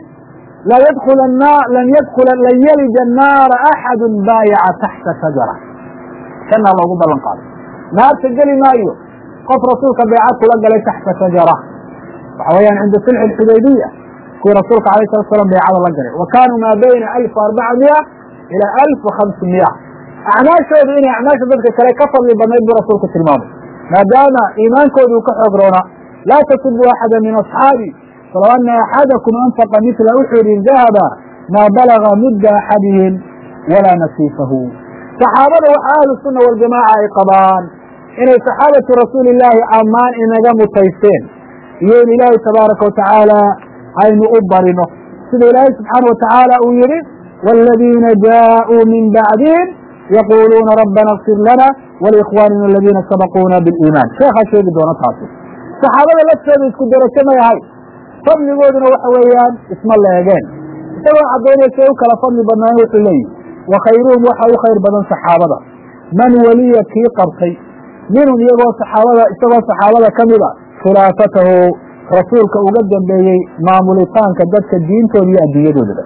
لن يلج النار أحد بايع تحت شجرة كان الله قبل قال نار تجري مايو قف رسولك بيعته لقى تحت شجرة وحويا عند صلح الحديبية في رسولك عليه الصلاة والسلام بيعاد الله جري وكانوا ما بين 1400 إلى 1500 أعناش إني أعناش ذلك كلا كفر لبنيد برسولك الماضي ما دام إيمانكم وكحضرنا لا تسبوا أحدا من أصحابي فلو أن أحدكم أنفق مثل أحد ذهبا ما بلغ مد أحدهم ولا نصيفه صحابة وأهل السنة والجماعة قبان إن صحابة رسول الله أمان إن جموا التيسين يوم الله تبارك وتعالى aynu u barino sida ilaahay subxaana watacaala uu yihi wاladiina jaaءuu min bacdihim yaquluuna rabbana اغfir lana walikhwanina aladiina sabaquuna biاliiman sheekhaa sheegi doona taasi saxaabada laftooda isku derajo may ahay fadligooduna waxa weeyaan isma leegeen isagoo caddaynaysa ay u kala fadli badnaan wuxuu leeyihi wa khayruhum waxa u khayr badan saxaabada man weliya kii qabtay minhum isagoo saxaabada ka mida khilaafatahu rasuulka uga dambeeyey maamulitaanka dadka diintooda iyo adduunyadoodaba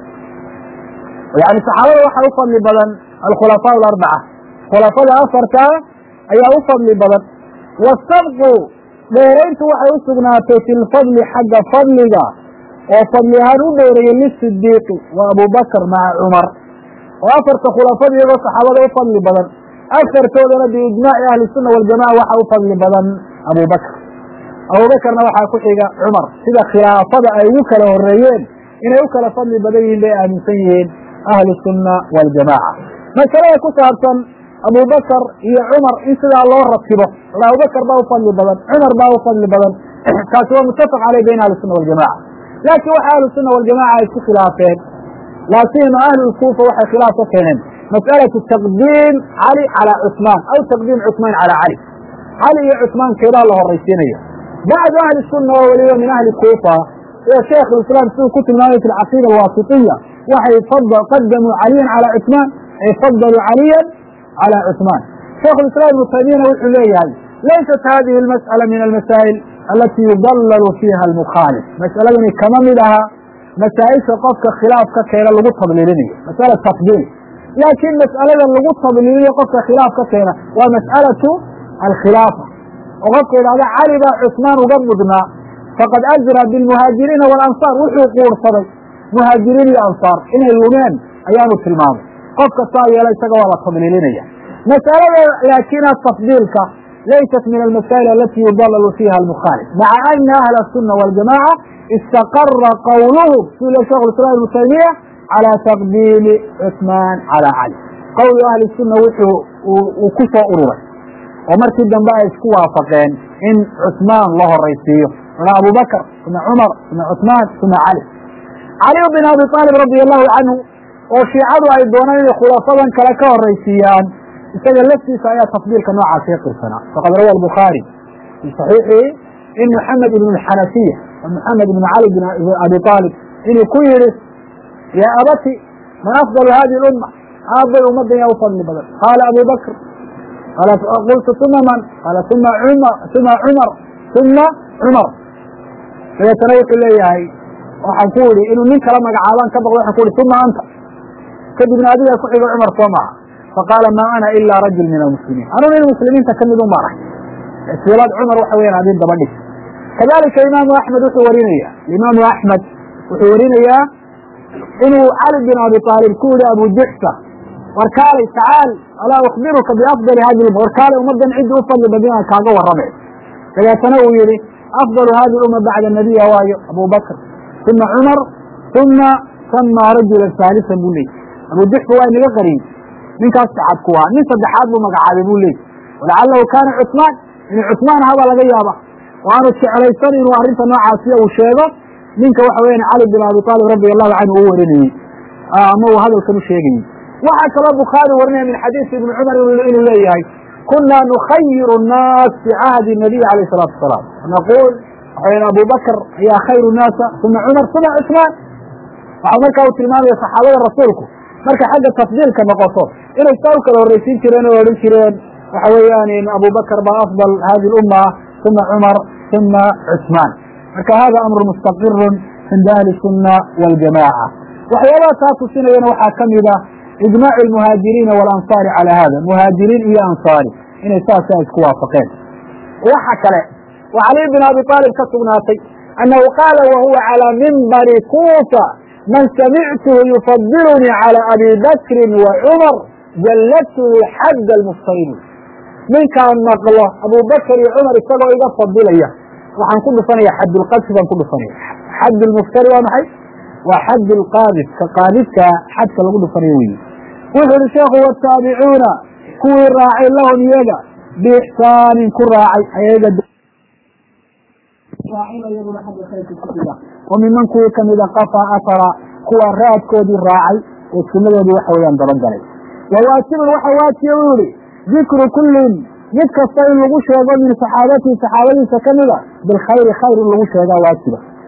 yani saxaabada waxaa u fadli badan alkhulafaa alarbaca khulafada afartaa ayaa u fadli badan wasabqu dheerayntu waxay u sugnaatay fi lfadli xagga fadliga oo fadli ahaan u dheereeyey lisidiiqi wa abubakr maca cumar oo afarta khulafada iyagoo saxaabada u fadli badan afartoodana biijmaaci ahli sunna waljamaca waxa u fadli badan abubakr abubakrna waxaa ku xiga cumar sida khilaafada ay ugu kala horeeyeen inay u kala fadli badan yihiin bay aaminsan yihiin ahlu sunna waljamaca masalada ku saabsan abubakr iyo cumar in sidaa loo ratibo abubakr baa u fadli badan cumar baa u fadli badan kaasi waa mutafaq caleyh bayna ahli sunna waljamaca laakiin waxa ahlu sunna waljamaca ay isku khilaafeen laasima ahlulkuufa waxay khilaaf ka keeneen mas'alatu taqdiim cali calaa cusmaan aw taqdiim cusmaan calaa cali iyo cusmaan keebaa la horaysiinaya bacdu ahli sunna oo weliba min ahli kuufa iyo sheekh lislaam siduu ku tilmaamay fi alcaqiida alwaasitiya waxay qadamuu caliyan calaa cusmaan ay fadaluu caliyan calaa cusmaan sheekh lislaam ibnu taymiyana wuxuu leeyahay laysat hadihi almas'ala min almasaa'il alati yudallalu fiiha almukhaalif mas'aladani kama mid aha masaa-isha qofka khilaaf ka keena lagu tadliilinayo mas'ala tafdiil laakiin mas'alada lagu tadliiliyo qofka khilaaf ka keena waa mas'alatu alkhilaafa oo qofka idhahda cali baa cusmaan uga mudnaa faqad ajra bilmuhaajiriina waalansaar wuxuu quursaday muhaajiriin iyo ansaar inay lumeen ayaanu tilmaamay qofka saa yeela isaga waa la tadliilinaya mas'alada laakina tafdiilka laysat min almasaa'il alati yudallalu fiiha almukhaalif maca ana ahla asunna waljamaca istaqara qawluhum sida sheekh lislaam ibnu taymiya calى taqdiimi cusmaan calى cali qowli ahli sunna wuxuu uu ku soo ururay oo markii dambe ay isku waafaqeen in cusmaan la horaysiiyo una abubakr uma cumar uma cusmaan uma cali caliy bin abi aalib radi allahu canhu oo shiicadu ay doonaan inay khulafadan kale ka horaysiiyaan isaga laftiisa ayaa tafdiilka noocaasii qirsanaa faqad rawa albukhaari fi saxiixihi in moxamed ibn xanafiya moxamed ibn cali bin abi aalib inuu ku yihi ya abati man afdal hadihi lumma aabay ummadan yaa u fadli badan qaala abu bakr qultu uma man qaala uma cumar uma cumar dabeetana wuxuu leeyahay waxaan ku ihi inuu nin kala magacaabaan ka baqdo waxaan ku ihi uma anta kadibna adigaa ku xigo cumar soo maha faqaala ma ana ila rajul min almuslimiin anuu nin muslimiinta kamid un baan ahay silaad cumar waxa weyaan adin daba dhig kadalika imaamu axmed wuxuu warinaya imaamu axmed wuxuu warinayaa inuu cali bin abi aalib ku yihi abu juxfa warkaalay tacaal alaa ukbiruka biafdali hadi warkaalay ummadan ciddi u fadli badin aan kaaga warame dabeetana uu yihi afdalu hadi umma bacda nabiya waayo abu bakr uma cumar uma samaa rajula haalisan buu leeyy abu juxfa waa inaga qariyey ninkaas saxaad ku waa nin saddexaad buu magacaabay buu leeyy walacalahu kaana cusmaan inuu cusmaan ahabaa laga yaaba oo aanu jeclaysan inuu arrinta noocaasiya uu sheego ninka waxa weyan cali bin abi aalib radi allahu canhu uu warinayey ama uu hadalkan u sheegayey waxaa kaloo bukhaari warinaya min xadiisi ibni cumar inuu leeyahay kunaa nukhayiru nnaas fi cahdi nabiy alayh salaatu wasalaam naquul waxaweyan abu bakr ayaa khayru naasa uma cumar uma cusmaan waxaa markaa uu tilmaamaya saxaabada rasuulku marka xagga tafdiilka noqoto inay saa u kala horraysiin jireen oo odhan jireen waxa weeyaan abu bakr baa afdal hadi lumma uma cumar uma cusmaan marka hada amru mustaqirun cinda ahli sunna waljamaca waxyaabaha taa tusinayana waxaa kamid a ijmaacu lmuhaajiriina walansaari cala hada muhaajiriin iyo ansaari inay saasa isku waafaqeen waxa kale oo caliy bin abi aalib ka sugnaatay annahu qaala wahuwa calى mimbari kuufa man samictuhu yufadilunii calى abi bakrin wa cumar jallathu xadd almuftariin ninkaan maqlo abu bakr iyo cumar isagoo iga fadilaya waxaan ku dhufanaya xaddulqadfi baan ku dhufanaya xadd lmuftari waa maxay waa xadd lqaadif ka qaadifka xadka lagu dhufanayo weyi wuxu uhi sheekhu wataabicuuna kuwii raacay lahum iyaga biixsaanin ku raacay ayaga iyaguna xagga khayrka ku xiga wa miman kuwii kamida qafaa athara kuwa raadkoodii raacay oo sunadoodii waxa weeyaan dabagalay wawaajibun waxa waajiya u yihi dikru kullin mid kasta in lagu sheego min saxaabatihi saxaabadiisa kamida bilkhayri khayr in lagu sheegaa waajiba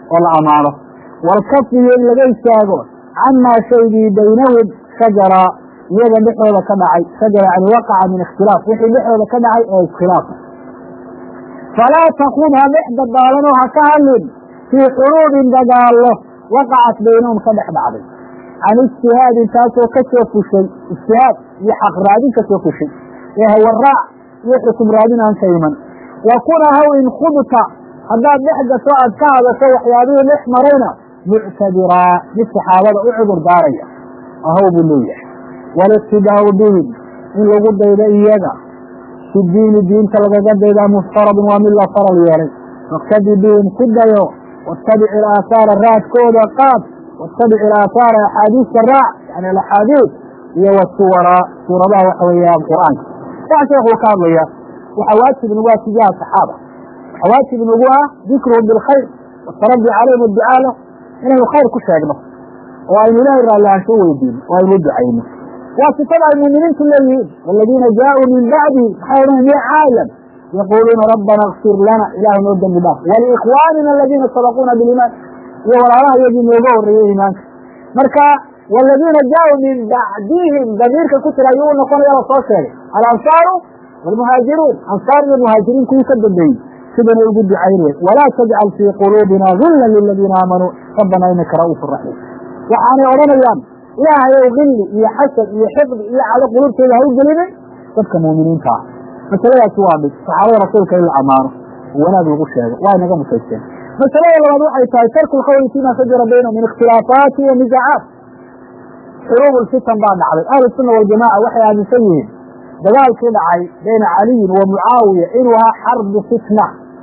ولا أمانه والكفي لغا يستاغو عما شيء بينهم شجرة يجا بحوة كدعي شجرة يعني وقع من اختلاف وحي بحوة كدعي أو اختلاف فلا تكونها بحدة دالنوها كهلم في حروب دقاله وقعت بينهم كدح بعض عن اجتهاد تاسو كشف شيء اجتهاد يحق رادين كشف شيء هو الراع يحكم رادين عن شيئا وكنا هو إن خضت هذا بحدة سؤال كهذا سوى حياديه الإحمرين معتبرا للصحابة أعذر دارية أهو باللية والاقتداء بهم إن لقد إذا إيانا في الدين تلقى إذا مفترض ومن الله فرض ياري واقتدي بهم كديو واتبع الآثار الراد كود وقاب واتبع الآثار أحاديث الراع يعني الأحاديث هي والسورة سورة الله وحوية القرآن فأشيخ وكاظية وحواتي بنقوها تجاه الصحابة حواتي بنقوها ذكرهم بالخير والتربي عليهم والدعاء له إنه خير كل شيء أجمع وأن لا يرى الله شو يدين وأن يدعينه وستبع المؤمنين كلهم والذين جاءوا من بعده حولهم يا عالم يقولون ربنا اغفر لنا إله نودن بباه ولإخواننا الذين سبقونا بالإيمان والله يجب يغور إيمان مركا والذين جاءوا من بعدهم ضميرك كتر أيون نقول يا رسول الله الأنصار والمهاجرون أنصار والمهاجرين كل كذبين سبنا يجب عينه ولا تجعل في قلوبنا غلا للذين آمنوا ربنا إنك رؤوف رحيم وعاني أولانا اليوم لا يغل يا حسد يا حفظ يا على قلوب كذا هو الجليل تبقى مؤمنين فيها مثلا يا سوابك صحابة رسولك إلى الأمانة وانا بالغش هذا وانا قام مسيسين مثلا يا رضوح ترك القول فيما شجر بينهم من اختلافات ونزاعات حروب الفتن بعد على أهل السنة والجماعة وحي هذا سيئين دلال كده بين علي ومعاوية إنها حرب فتنة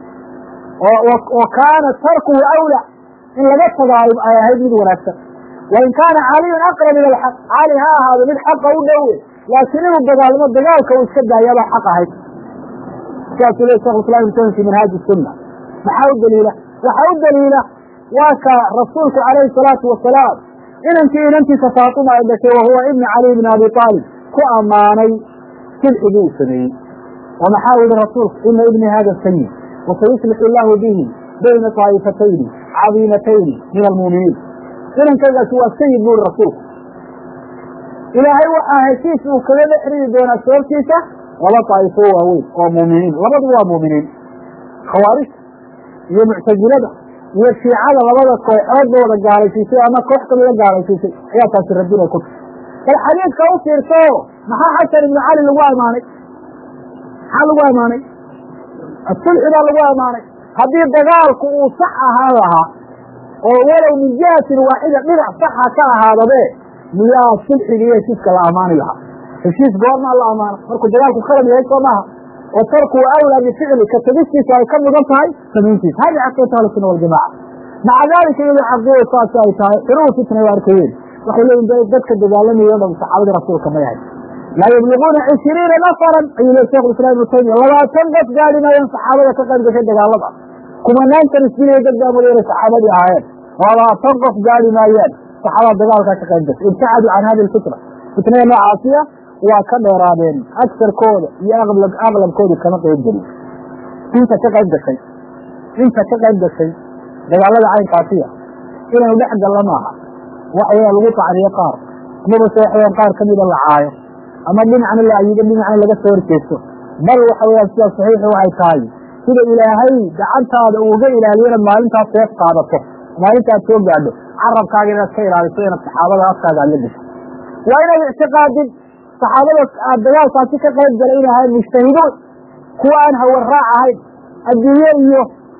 وكان تركه أولى إن لم تضارب هذه ورثة وإن كان علي أقرب إلى الحق علي هذا من حق ودوي لكنه الدجال كويسكده يلا حق هاي كانت ليه شيخ الإسلام تنسي من هذه السنة محاول دليلة وكا رسولك عليه الصلاة والسلام إن أنت ستعطون عندك وهو ابن علي بن أبي طالب كأماني في الحدود سنين ومحاول الرسول إن ابن هذا السنين وسيصلح الله به بين طائفتين عظيمتين من المؤمنين إن كذا سوى السيد نور الرسول إلهي وحاهيسيس وكذا بحري دون السورتيسة ولا طائفوه ومؤمنين لبضوا مؤمنين خوارج هي معتجلة هي الشيعة لبضوا كوحاد ولا جالسيسي أما كوحك ولا جالسيسي هي تأثير الدين الكتب فالحديث كوثير سوه محا حسن بن علي لغواه ماني حال لغواه ماني الصلح إذا لغواه ماني هذه الدقالك وصحة هذا ولو من جهة واحدة منع صحة كهذا به مياه الصلح هي شيسك الأمان لها الشيس قولنا الأمان فركو دقالك خلم يهيك وماها وتركوا أولى بفعل كتبستيس أو كم نظمتها فمنتيس هذه عقيدة السنة والجماعة مع ذلك إذا عقيدة صاصة حروف فتنة واركين وقال لهم ذلك الدقالين يوم صحابة رسولك ما يهي لا يبلغون 20 نفرا أيها الشيخ الإسلام المسلمين ولا تنبت قال ما ينصح صحابة تقل بشد قالبا كما نانت نسبيل يقدموا لي صحابة آيات ولا تنبت قال ما يهي صحابة دقالك تقدس ابتعدوا عن هذه الفترة فتنة ما عاصية وكما يرادين أكثر كود أغلب كود كما يبدل انت تقعد شيء دقال عين قاسية إنه لحد الله معها وحيا الوطع عن يقار مبسا يحيا قار كميدا العاية أما الدين عن الله أيضا الدين عن الله قصور كيسو بل وحيا السياء صحيح وحي تاي كده إلهي دعنت هذا وقال إلهي ما انت صيف قادته ما انت أتوب بعده عرب كاقنا السير على سيئنا الصحابة أفكاد عن لدش وإن الاعتقاد صحابة الدلال صاتيك قيد جلعين هاي المجتهدون كوان هو الراعة هاي الدنيا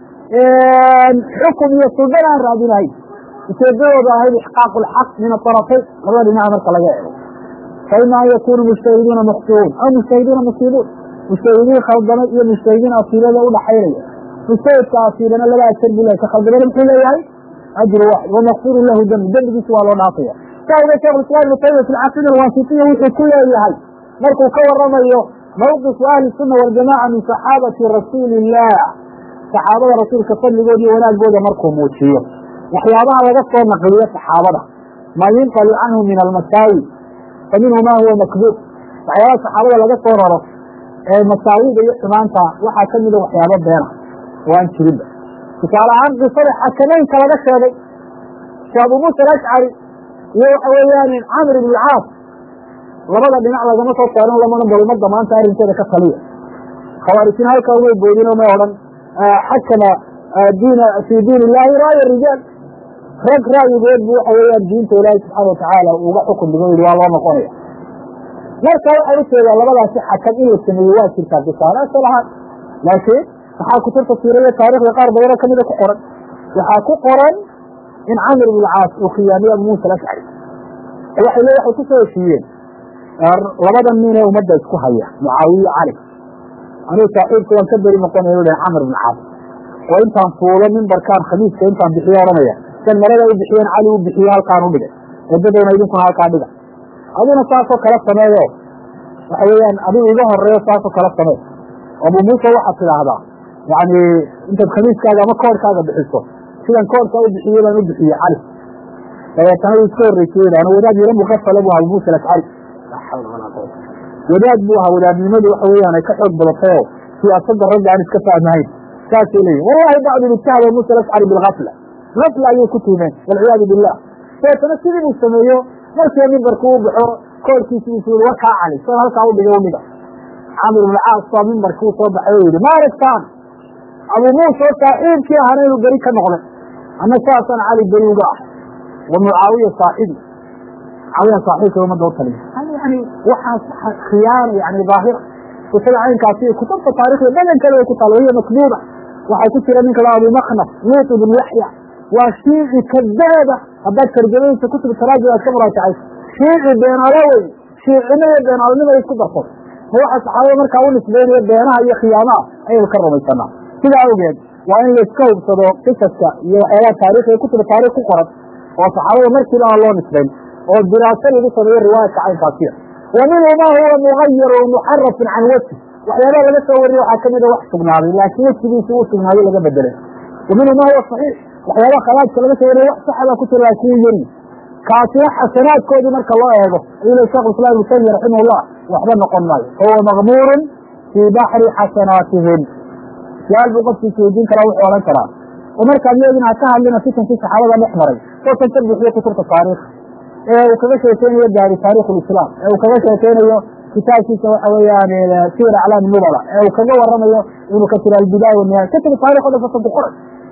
حكم يصدنا الرادين هاي يتبعوا هاي إحقاق الحق من الطرفين الرادي نعمل قلقائه فإنه يكون مجتهدون مخطئون أو مجتهدون مصيبون مجتهدين خلقنا إيا مجتهدين أصيلا لأولا حيرية مجتهد كأصيلنا لا أشرب الله كخلقنا لمحيلا هاي أجر واحد ومغفور له دم بسوال ونعطيه كان الشيخ الإسلام المطيب في العقيدة الواسطية وحي كل إلهي مركو كور رميه موقف أهل السنة والجماعة من صحابة رسول الله صحابة رسول كفل قولي وناك قولي مركو موتشيه وحيابها وقفوا نقلية صحابة ما ينقل عنه من المساوي فمنه ما هو مكذوب وحيابها صحابة وقفوا ررف المساوي بيحتمانتا وحا كمدوا وحيابات بينا وان شريبا tusaale ahaan qisada xakameynka laga sheegay si Abu Muusa al-Ashcari iyo waxa weeyaan Camr ibn al-Caas labada dhinac lagama soo saarin lamana balmada maanta arrinteeda ka taliya khawaarijina halkaa way boodin oo ma odhan xakama fi diin illahi raaya rijaal rag ra'yigood buu waxa weeyaan diinta ilaahi subxaana watacaala uga xukun dhigo yidhi waa loo noqonaya marka waxay u jeedaan labadaasi xakam in la sameeyo waa jirtaa tusaalaasha lahaan laakiin waxaa kutubta siirada taarikhda qaar badanoo kamida ku qoran waxaa ku qoran in Camr ibn al-Caas uu khiyaamiye Abu Muusa al-Ashcari waxay kusoo heshiiyeen labadan nin ee ummadda isku haya Mucaawiya Cali anuu saaxiibka waan ka beri noqonayo leeyahay Camr ibn al-Caas oo intaan fuulo mimbarkaan khamiiska intaan bixiyo oranaya kan marada u bixiyeen Cali u bixiyo halkaan u dhigay wadadana idinkuna halkaan dhiga adina saasoo kala sameeyo waxa weeyaan adigu iga horeeyo saasoo kala sameeyo Abu Muusa waxaa tidhaahdaa yani intaad khamiiskaaga ama koorkaaga bixiso sidan koorka u bixiyey baan u bixiyey Cali dabeetana uu iska horreysiyey ana wadaad yaro mukafala buu Abu Muusa al-Ashcari wadaad buu ahaa wadaadnimadu waxa weeyaan ay ka xoog badatay oo siyaasadda ragga aan iska fahmahayn saasay leeyihin wallahi bacdu ittahama Muusa al-Ashcari bilghafla غفلة ayay ku tiimeen walciyaadu billah deetana sidii uu sameeyo markii mimbarku u baxo koorkiisa uu warkaa Cali soo halkaa u dhigay u dhiga Camr ibn al-Caas baa mimbarku soo baxay oo yidhi maaragtaan Abu Muusa saaxiibkii ahana inuu beri ka noqday ama saasan Cali beri uga ah wa Mucaawiya saaxibi Mucaawiya saaxiibka ummadda u taliya yani waxaa khiyaano yani daahir kusada caynkaasi kutubta taariikhda badankale way ku taalo hiya makduuba waxaa ku jira ninka la Abu Makhnaf Lut ibn Yahya وشيعي كذابة هذا ترجمين في كتب التراجم الكبرى تعيش شيعي بين علوي شيعي بين علوي ما يسكت أصلا هو أصحابه مركون سبيل بينها هي خيانة أي الكرم السماء كذا أوجد وأن يسكوب صدق قصص يا تاريخ كتب التاريخ قرط وصحابه مركون الله نسبين والدراسة اللي بصير رواية عن كثير ومنه ما هو مغير ومحرف عن وجهه وحيانا لا تصور حكم إذا وحسب ناري لكن يكتبي سوء ناري لقى بدله ومنه ما هو صحيح waxyaaba khalaadka laga soo wareeyay wax sax ah ku jira ku yiri kaasina xasanaadkoodii marka loo eego inuu Sheekh Islaam Ibn Taymiyyah rahimahullah waxba noqon maayo oo maghmuurun fi bahri hasanatihim yaal buqti jeedin kara wuxuu oran karaa oo marka iyadina ka hadlina fitan si saxaabada dhex maray oo tan tabixiyo kutubta taariikh uu kaga sheekeeyo gaari taariikhul islaam uu kaga sheekeeyo kitaabkiisa waxa weeyaan sir a'lam nubala uu kaga waramayo inuu ka tiro al-bidaaya wa nihaaya kutub taariikh oo fasal qur'aan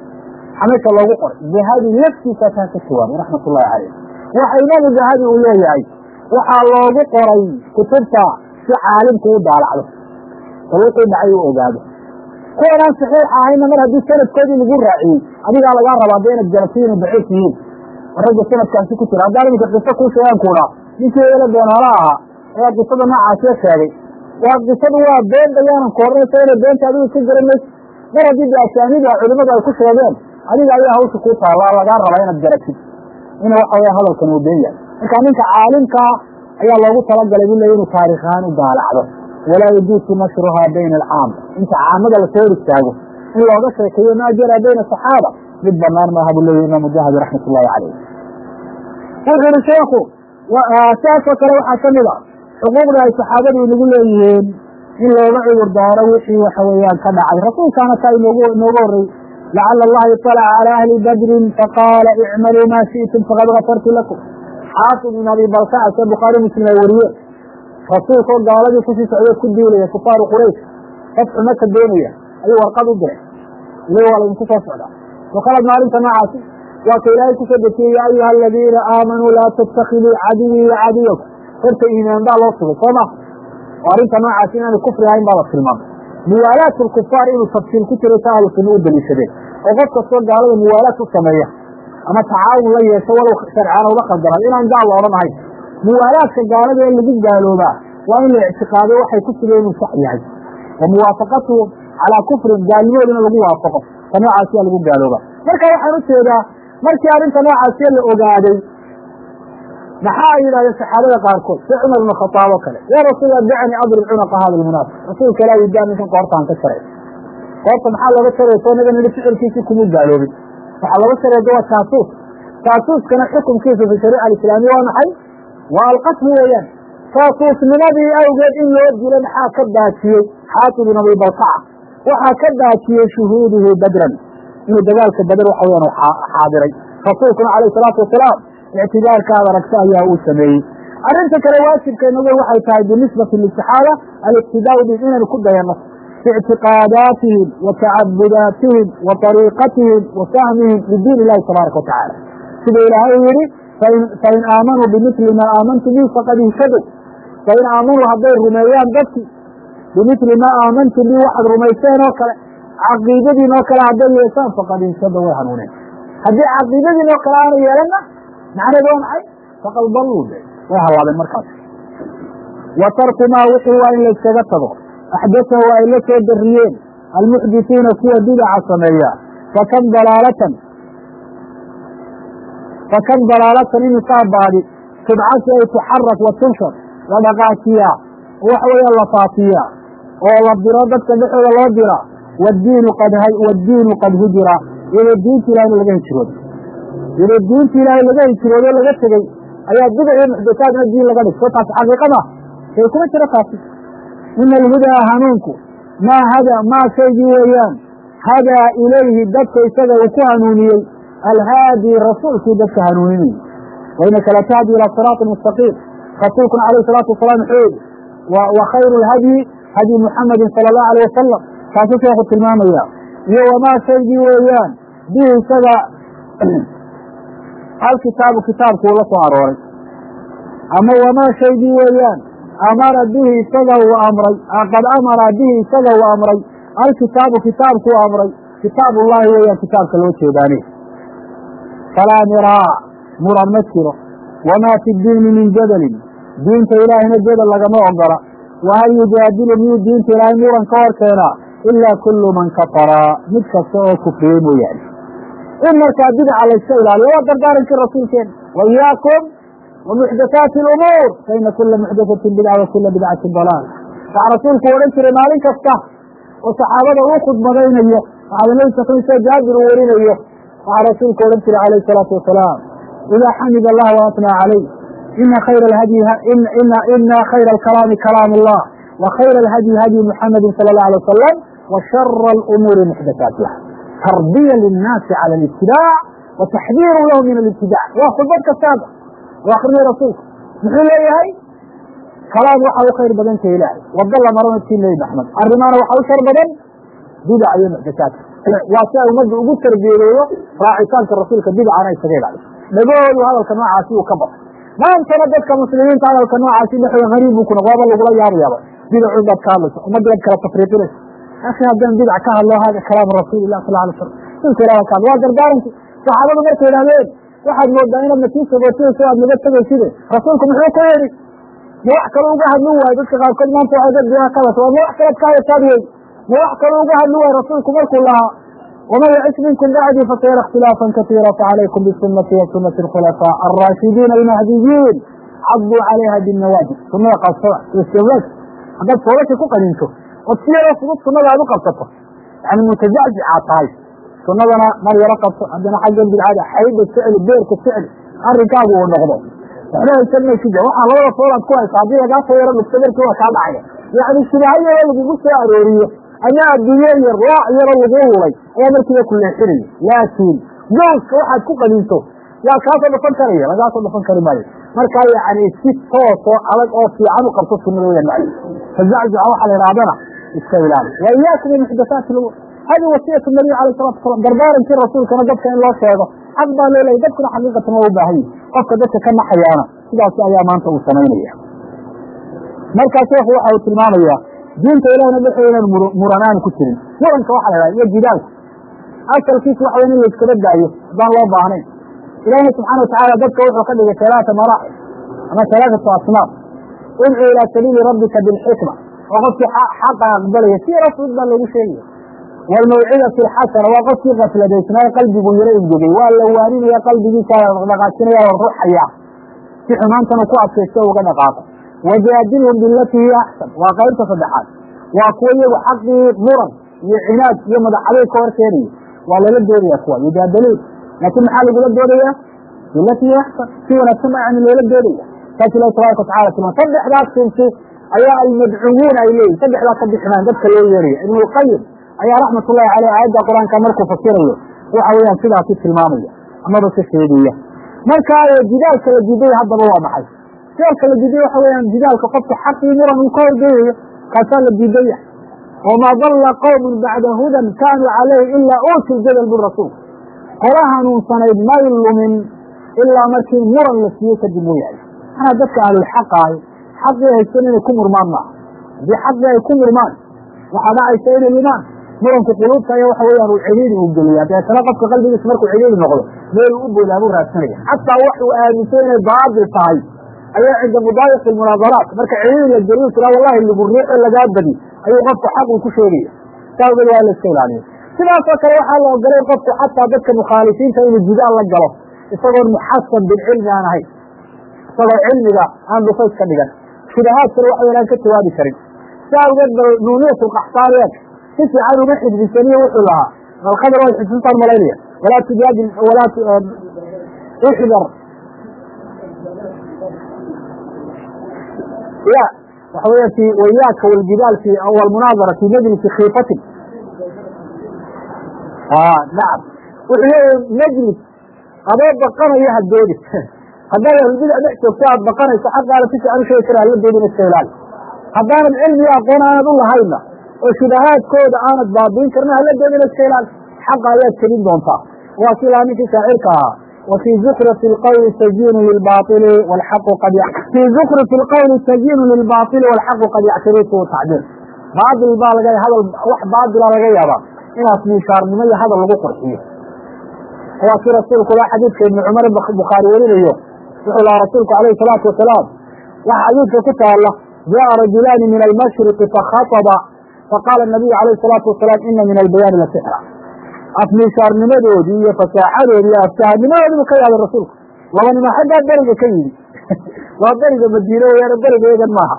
حماك الله وقر جهادي نفسي فتاة الشوام رحمة الله عليه وحينام جهادي أولياء وحا الله وقري كتبتا في عالم كيبا على عرف ويقول بعيه أجابه كونا صحيح هاينا مرة دي سنة كودي نقول رأيه أبيض على قرر بين الجلسين البعيثين الرجل سنة كان في كتير عدالي من تقصة كل شيئا كونا نيكي إلى بين هراها هي قصة مع عشية شاري وقصة هو بين بيانا كورنا سيرا بين تابيه كجر الناس مرة دي بأسانيد علماء الكشرة بين adiga ayaa hawsha ku taala laga rabaa inaad garatid inuu waxa weey hadalkan uu deeyaa marka ninka caalimka ayaa loogu talagalay inuu taariikhan u daalacdo wala yajiisu mashruha bayna al-aam inta caamada la soo istaago in looga sheekeeyo ma jira bayna saxaaba mid banaan ma habu leeyahay Imam Mujahid rahmatullahi alayhi wuxuu sheekhu wa asaas kale waxa kamida xuquuqda ay saxaabadu ugu leeyihiin in looga cudur daaro wixii waxa weeyaan ka dhacay rasuulkana ka inoogu horeeyay لعل الله اطلع على أهل بدر فقال اعملوا ما شئتم فقد غفرت لكم حافظ من أبي بلقاء البخاري مسلم الوريين رسول صلى الله عليه وسلم سعودية كدولية كفار قريش فتح مكة الدنيا أيها ورقض الدرع اللي هو الانتصار السعودة وقالت معلم سماعاتي وكذلك سبتي يا أيها الذين آمنوا لا تتخذوا عدوي وعدوكم قلت إيمان ده الله صلى الله وقالت سماعاتي أن الكفر هاي بابا في الماضي موالات الكفار إنه تفصيل كتير سهل في نود الإشبه وقفت الصورة على موالات السمية أما تعاون لي يسوى شرعان وبقدر إلا أن قال الله رمعي موالات الجانب اللي قد قالوا بها وإن الاعتقاده وحي كتير إنه صحيح وموافقته على كفر قالوا لنا لقوا وافقه فنوع عاسية اللي قد قالوا بها مركا يحرس هذا مركا أنت نوع عاسية اللي أقادي نحايل على الصحابة قاركوس عمر بن الخطاب وكله يا رسول الله دعني أضرب عنق هذا المنافق رسولك لا يدعني كن قرطان كسرين قرطة محل بسر يصون إذا اللي فعل كيسكم الدعلوا بي محل بسر يدوى تاسوس كان حكم كيف في الشريعة الإسلامية ونحي وألقته ويان تاسوس من أبي أوجد إن يوجد لن حاكد داتيه حاتب بن أبي بلقاء وحاكد داتيه شهوده بدرا إنه دجالك بدر وحويان حاضري رسولكم عليه الصلاة والسلام اعتبار كذا ركساه يا أوسمي أرنتك الواسب كأنه وحي تاي بالنسبة للاستحالة الاقتداء بإذن الكبة يا نصر في اعتقاداتهم وتعبداتهم وطريقتهم وفهمهم لدين الله تبارك وتعالى كده إلى هذه فإن آمنوا بمثل ما آمنت به فقد اهتدوا فإن آمنوا هذين رميان بكي بمثل ما آمنت به واحد رميتين وكلا عقيدتي وكلا عبد الإنسان فقد اهتدوا ويهنونين هذه عقيدتي وكلا أنا يلنا معنى دون عين فقد ضلوا به وهو هذا المركز وترك ما وحي وإن ليستغطوا أحدثه وإن ليستدريين المحدثين كوا بدع سمية فكم ضلالة إن صاب هذه تبعث تحرك وتنشر ودقاتية وحوي اللطافية والضرادة بحر الوضرة والدين قد هجر إلى الدين تلاهي لغاية شرود إلى الدين تلاهي لغاية شرود لغاية شرود أيها بدع محدثات الدين لغاية شرود حقيقة فيكون شركاتي إن الهدى هنونكم ما شيء ويان هدى إليه دك يسدى وكهنوني الهادي الرسول في دك هنوني وإنك لا تهدي إلى الصراط المستقيم رسولكم عليه الصلاة والسلام حول وخير الهدي هدي محمد صلى الله عليه وسلم فاسوك ياخذ المام إياه وما شيء ويان به سدى الكتاب كتابك والله صاروري أما وما شيء ويان أمر به سجى وأمري قد أمر به سجى وأمري الكتاب كتابك وأمري كتاب الله هو كتابك الوجه داني فلا مراء مرى مسكره وما في الدين من جدل دين إلهنا الجدل لقد أنظر وهل يجادل من دين إلهي نورا كوركنا إلا كل من كفر متكسر كفرين يعني إما كابد على الشيء على وقدر دارك الرسول كين وإياكم ومحدثات الأمور فإن كل محدثة بدعة وكل بدعة ضلال فرسولك ورنشر مالك الصح وصحابته أخذ مدينة وعلى ليس خلصة جابر ورينيه فرسولك ورنشر عليه الصلاة والسلام إذا حمد الله وأثنى عليه إن خير الهدي إن خير الكلام كلام الله وخير الهدي هدي محمد صلى الله عليه وسلم وشر الأمور محدثاتها تربية للناس على الابتداع وتحذير له من الابتداع وخذك السابق وآخرين رسولك نحن لي هاي كلام وحاو خير بدن كإلهي وضل مرنا التين لي محمد الرمان وحاو شر بدن بدع يوم جسات واسعه مجد وقود تربيه راعي كانت الرسول كبدع عنا يستغيل عليه نقول هذا الكنوع عاسي وكبر ما انت ردك كمسلمين تعالى الكنوع عاسي نحن غريب وكنا غابا لقلا يابا يابا بدع عدد كاملة ومجد كلا تفريطين أخي هذا بدع كاه الله هذا كلام الرسول الله صلى الله عليه وسلم انت لا كان واقر دارنك صحابة مركة الهمين واحد موضعين لما تيسر وتيسر سؤال مجدد وشيده رسولكم حيو كيري موحكروا وقاها النوة يدك قال كل ما انتوا عدد بها كبس وموحكرت كاية تابعي موحكروا وقاها النوة رسولكم مركوا الله وما يعيش منكم بعدي فصير اختلافا كثيرا فعليكم بالسنة وسنة الخلفاء الراشدين المهديين عضوا عليها بالنواجد ثم يقع الصلاة واستغلت هذا صورة كوكا ننشو والسيرة صدق سنة لا نقصته يعني متزعزع عطاي سنة ما يرقص عندنا حاجة بالعادة حيب السعل بيرك السعل الركاب والنغضب احنا نسمي كده وحا الله صورة كويس عبدية قاعدة صورة مستمر كويس على عيا يعني الشبهية اللي بيقول فيها أرورية أنا الدنيا يرى الوضوء أمر كده كل حري لكن جوز واحد كوكا ننسو لا كاسة بفنكرية لا كاسة بفنكرية مركا يعني ست صوت على في عنو قرصة النوية المعي فالزعج واحد لرعبنا السيلان وإياكم من محدثات الأمور هذه وصية النبي عليه الصلاة والسلام دربار انت الرسول كما قد كان الله شهده حقا ليلة يدبكنا حقيقة موضعه قفك دبك كما حيانا كده سأيا ما انت والسمينية مركا شيخ وحاو التلمانية دينت إلهنا بحينا المرانان كترين وانك واحد يجدال أكل كيس وحوين اللي يتكبد دعيه ضان الله باهنين إلهنا سبحانه وتعالى دبك وحو قدر 3 مراحل أما 3 أصناف ادعو إلى سبيل ربك بالحكمة وقفت حقا أقبله في رسول الله اللي شيء والموعظة الحسنة وقفت غفلة ديسنا قلبي بيرين جدي واللوانين يا قلبي بك مغاشنا والروح حياه في حمان تنقوع في الشيء وقد قاطع وجادلهم بالتي هي أحسن وقيمت صدحات وأقوية وحقي مرض عناد يمضى عليك ورسيني ولا للدوري يا أخوة يجادلون لكن محال يقول الدورية بالتي هي أحسن في ونسمع عن الليلة الدورية فاتي الله تبارك وتعالى ثم صدح ذاك تنسي أيها المدعوون إليه صدح ذاك صدح حمان ذاتك الليلة ابن القيم أيها رحمة الله عليه آيات القرآن كمركو فكيره waxa weeyaan sidaasi tilmaamaya amaba ka sheegaya. marka jidaalka la diiday haddaba waa maxay? jidaalka la diiday waxa weeyaan jidaalka qofka xaqii muran uu ka horgeeyayo kaasaa la diidaya. wamaa dalla qawmun bacda hudan kaanuu calayhi ilaa uutuu jadal birasuul, qola hanuunsanayd may lumin ilaa markii muran la siiyey kadib mooyaane. manaa dadka ahlulxaqa ahi xaqii haysan inay ku murmaan maaha. haddii xaqii ay ku murmaan waxaa dhacaysa inay lumaan. muranku quluubta ayaa waxa weeyaan uu ciriiri uu geliyaa, deetana qofka qalbigiisa markuu ciriiri noqdo meel u boolaabuu raadsanaya. xataa wax uu aaminsan inay baatil tahay ayaa cinda mudaayiq almunaadaraat marka ciriiri la geliyo tira wallahi lagu riixo lagaa badi ayuu qofku xaq uu ku sheegaya. saawgeed waa la iska ilaaliyo. sidaasoo kale waxaa la ogolay qofku xataa dadka mukhaalifiinta inuu jidaal la galo isagoon muxasan bilcilmi aan ahayn, isagoo cilmiga aan dhufays ka dhigan, shubahaadkana waxa weyan aan ka jawaabi karin. saawgeed bal nuuniyat lqaxtaaniyeed si fiican uma xidbisaniyo wuxuu lahaa alqadar way xidsintaan malaynaya walaa tujaadil walaa uxdar ya waxa weya fi wayaaka waljidaal fi walmunaadara fi majlisi khiifatin. nacam wuxuu leeyahay majlis adoo baqanayo hadoodi haddaad ahlulbidac dhex joogto aad baqanayso xaqaala si fiican u sheegi kara hala doodin iska ilaali. haddaanan cilmiga aqoon aanad u lahayna oo shubahaadkooda aanad baabiin karna hala doodin iska ilaali. xaqa ayaad kelin doontaa. waa silaa ninkii shaacirka ahaa وفي زخرف القول تزيين للباطل والحق قد في زخرف القول تزيين للباطل والحق قد يعترفه تعديل. باطل baa laga hadal wax baadila laga yaaba inaad miishaarnimo iyo hadal lagu qurxiyo. waa si rasuulku waa xadiidka ibn cumar bukhaari warinayo wuxuu lahaa rasuulku alayhi salaatu wasalaam waxa xadiidka ku taala jaa rajulaani min almashriqi fakhataba faqaala nabiyu alayhi salaatu wasalaam ina min albayaani la sixra. afmiishaarnimadoodii iyo fasaaxadoodii iyo aftahannimadoodii buu ka yaabay rasuulku. laba nima xaggaa beriga ka yimi waa beriga madiine weyaane beriga eegan maaha.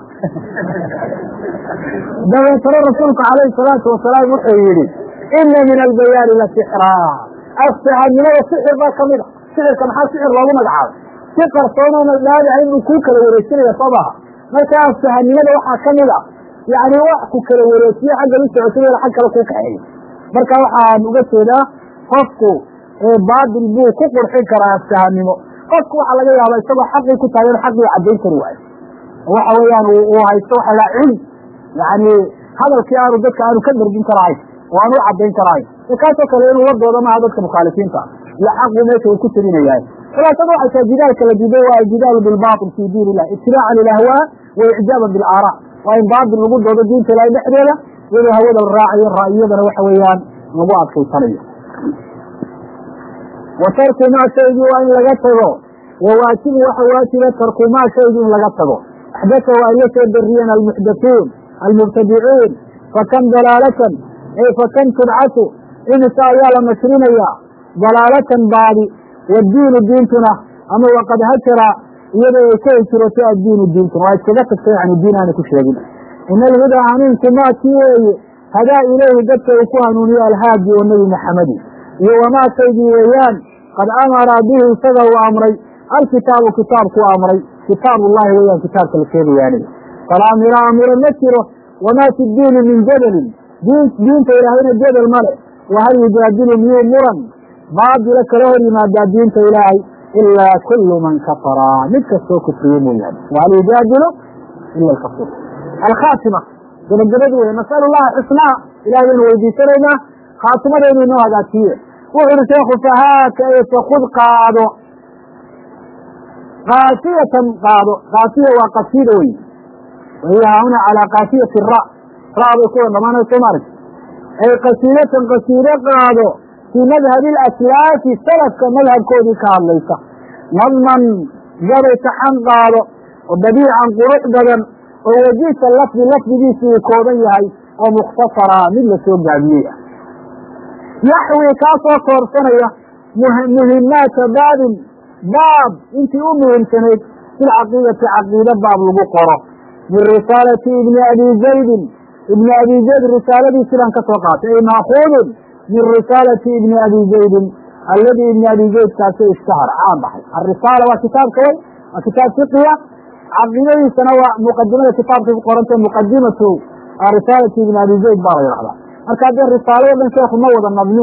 dabeetana rasuulku calayhi salaatu wasalaam wuxuu yidhi ina min albayaani la sixraa. aftahannimada sixir baa kamid a. sixirka maxaa sixir loogu magacaabay? si qarsoonoona dhaadaha inuu kuu kala wareejinaya soo maaha. marka aftahannimada waxaa kamid a yani wax ku kala wareejiye xagga u socotay xag kale kuu kaxeeyo. marka waxaan uga jeedaa qofku baatil buu ku qurxin karaa aftahannimo. qofku waxaa laga yaaba isagoo xaqii ku taagan xaqii caddayn kari waayo waxa weeyaan uu haysto waxa la cilm yani hadalkii aanu dadka aanu ka darjin karahayn oo aanu caddayn karahayn. kaasoo kale inuu wadooda maaha dadka mukhaalifiinta iyo xaqu meesha uu ku tirinayahay. khulaasada waxay tahay jidaalka la diiday waa aljidaalu bilbatil fi diin illah itibaacan lilahwaa wa icjaaban bilaaraa. waa in baatil lagu doodo diinta ilahay dhexdeeda iyadoo hawada la raacayo ra'yadana waxa weeyaan lagu adkaysanayo. wa tarku maa shaygii waa in laga tago wawaajibu waxa waajiba tarku maa shaygii in laga tago axdathahu ay la soo dariyeen almuxdathuun almubtadicuun fakam dalaalatan fakam tudcatu imisa ayaa la nashrinayaa dalaalatan baadi wadiinu diintuna ama waqad hajara iyadoo ay ka hijroto addiinu diintuna waa iskaga tagtay yani diin aana ku sheegin. ina alhudaa hanuunku maa kii weeye hadaa ilayhi dadka uu ku hanuuniyo alhaadi oo nebi maxamedi iyo wamaa shaygii weeyaan qad amara bihi isaga uu amray alkitaabu kitaabku amray kitaabullahi weeyaan kitaabka la sheegayaani. falaa mira ma jiro wamaa fi diini min jadalin diinta ilaahayna jadal male. wahal yujaadilu miyuu muran baadila kala hor yimaadaa diinta ilaahay ilaa kullu man kafara mid kastoo kufriye mooyaane. wahal yujaadilu ila alkafur. alkhaatima gabagabadi wey nasalu llaha xusnaa ilahay baynu weydiisanaynaa khaatimadeenu inoo hagaajiye. wuxu uhi sheekhu fahaaka fakud qaado kaasiyatan qaado. kaasiya waa qasiida wey wahiya hauna calaa kaasiyati ra bay kuwa dhamaanayso maaragta ay qasiidatan qasiide qaado fii madhabi alaslaafi salafka madhabkoodii ka hadlaysa. nadman gabay taxan qaado oo badiican qurux badan oo wajiisa lafdi lafdigiisi uu kooban yahay oo mukhtasara mid la soo gaabiyey ah. yaxwi kaasoo koorsanaya muhimaata baabin baab intii u muhiimsanayd fi lcaqiidati caqiide baab lagu qoro min risaalati ibni abi zaydin ibni abi zayd risaaladiisi baan ka soo qaatay ay maakuudun min risaalati ibni abi zaydin alladii ibni abi zayd kaasi ishtahar caan baxay. arisaala waa kitaabka way waa kitaab fiqiya caqiidadiisana waa muqadimada kitaabka ku qoranta muqadimatu risaalati ibni abi zayd baa la yidhahdaa. marka haddee risaalado dhan sheekhu ma wada nadmine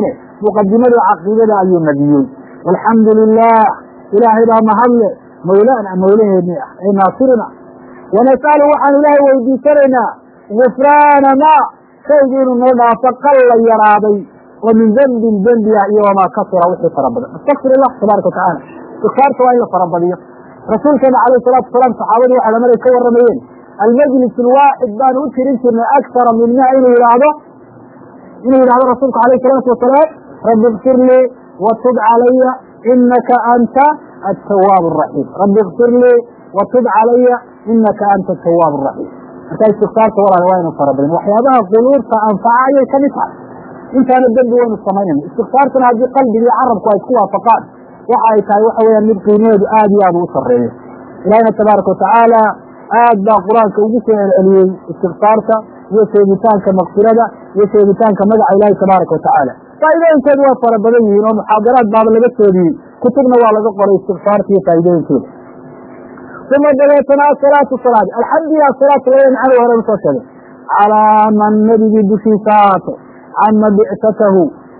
مقدمة عقيدة أي النبي. والحمد لله إلهي لا محل مولانا مولهنا أي ناصرنا، ونسأله عن الله ويديسرنا غفران ما سيدين النوضع فقل يرابي ومن ذنب الذنب وما كثر وحي ربنا. استغفر الله تبارك وتعالى استغفرت وإلا فربنا. رسول كان عليه الصلاة والسلام صحابته على ملك والرميين المجلس الواحد بان أكثر أكثر من نعين إراده إلى رسولك عليه الصلاة والسلام رب اغفر لي وتب علي إنك أنت التواب الرحيم. رب اغفر لي وتب علي إنك أنت التواب الرحيم. أنت استغفرت ولا وين فربنا وحيابها قلور فأنفعي كنفع انت انا الدنب وين الصمين استغفارتنا هذه قلبي يعرب كويس كلها فقط وحايتها وحويا نبقي نيد آدي آدي وصريه. إلهنا تبارك وتعالى آد قرآنك وجسنا العليم استغفارك يسيبتانك مغفرة يسيبتانك مدع إلهي تبارك وتعالى. فإذا انت دوفر بدنيين ومحاضرات بعض اللي بتسودي كتبنا وعلى ذكر استغفارك يسايدين كده. ثم دليتنا الصلاة الحمد لله الصلاة لين على وراء المسلسل على من نبي بشيساته عما بعثته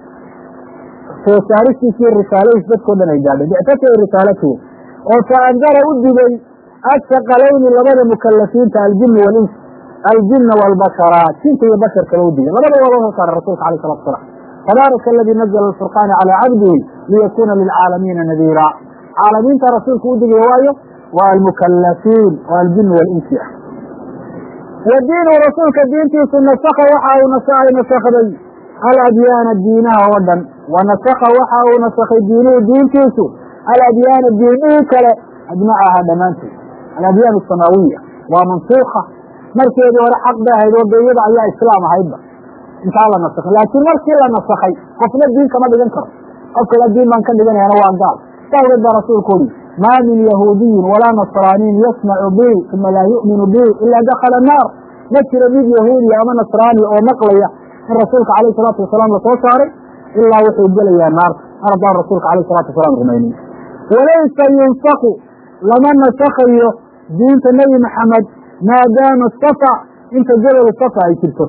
فسارسي في الرسالة يثبت كلنا إجابة بعثته رسالته وفأنذر أدبي الثقلين لبدا مكلفين الجن والإنس الجن والبشرات كنت يا بشر كالودي لبدا والله صار الرسول عليه الصلاة والسلام. تبارك الذي نزل الفرقان على عبده ليكون للعالمين نذيرا. عالمين رسول كودي روايه والمكلفين والجن والإنس والدين ورسولك الدين تيسو نسخ وحا ونسخ نسخي الأديان الدينها ودا ونسخ وحا ونسخ الدين تيسو الأديان الدينية كلا أجمعها دمانتي الأديان السماوية ومنسوخة مركز ولا حق بها يدور بيضع يا إسلام هيبا إن شاء الله نسخ. لكن مركز لا نسخي قفل الدين كما بذنكر قفل الدين من كان بذنه أنا وأنقال فأرد رسول كل ما من يهودي ولا نصراني يسمع بي ثم لا يؤمن بي إلا دخل النار. نكر بي يهودي أو نصراني أو مقلية الرسول عليه الصلاة والسلام وصوصاري إلا وحي الجلية النار. أرضى الرسول عليه الصلاة والسلام رميني. وليس ينسخ لمن نسخي دين النبي محمد ما دام الصفا. انت جبل الصفا اي تلتف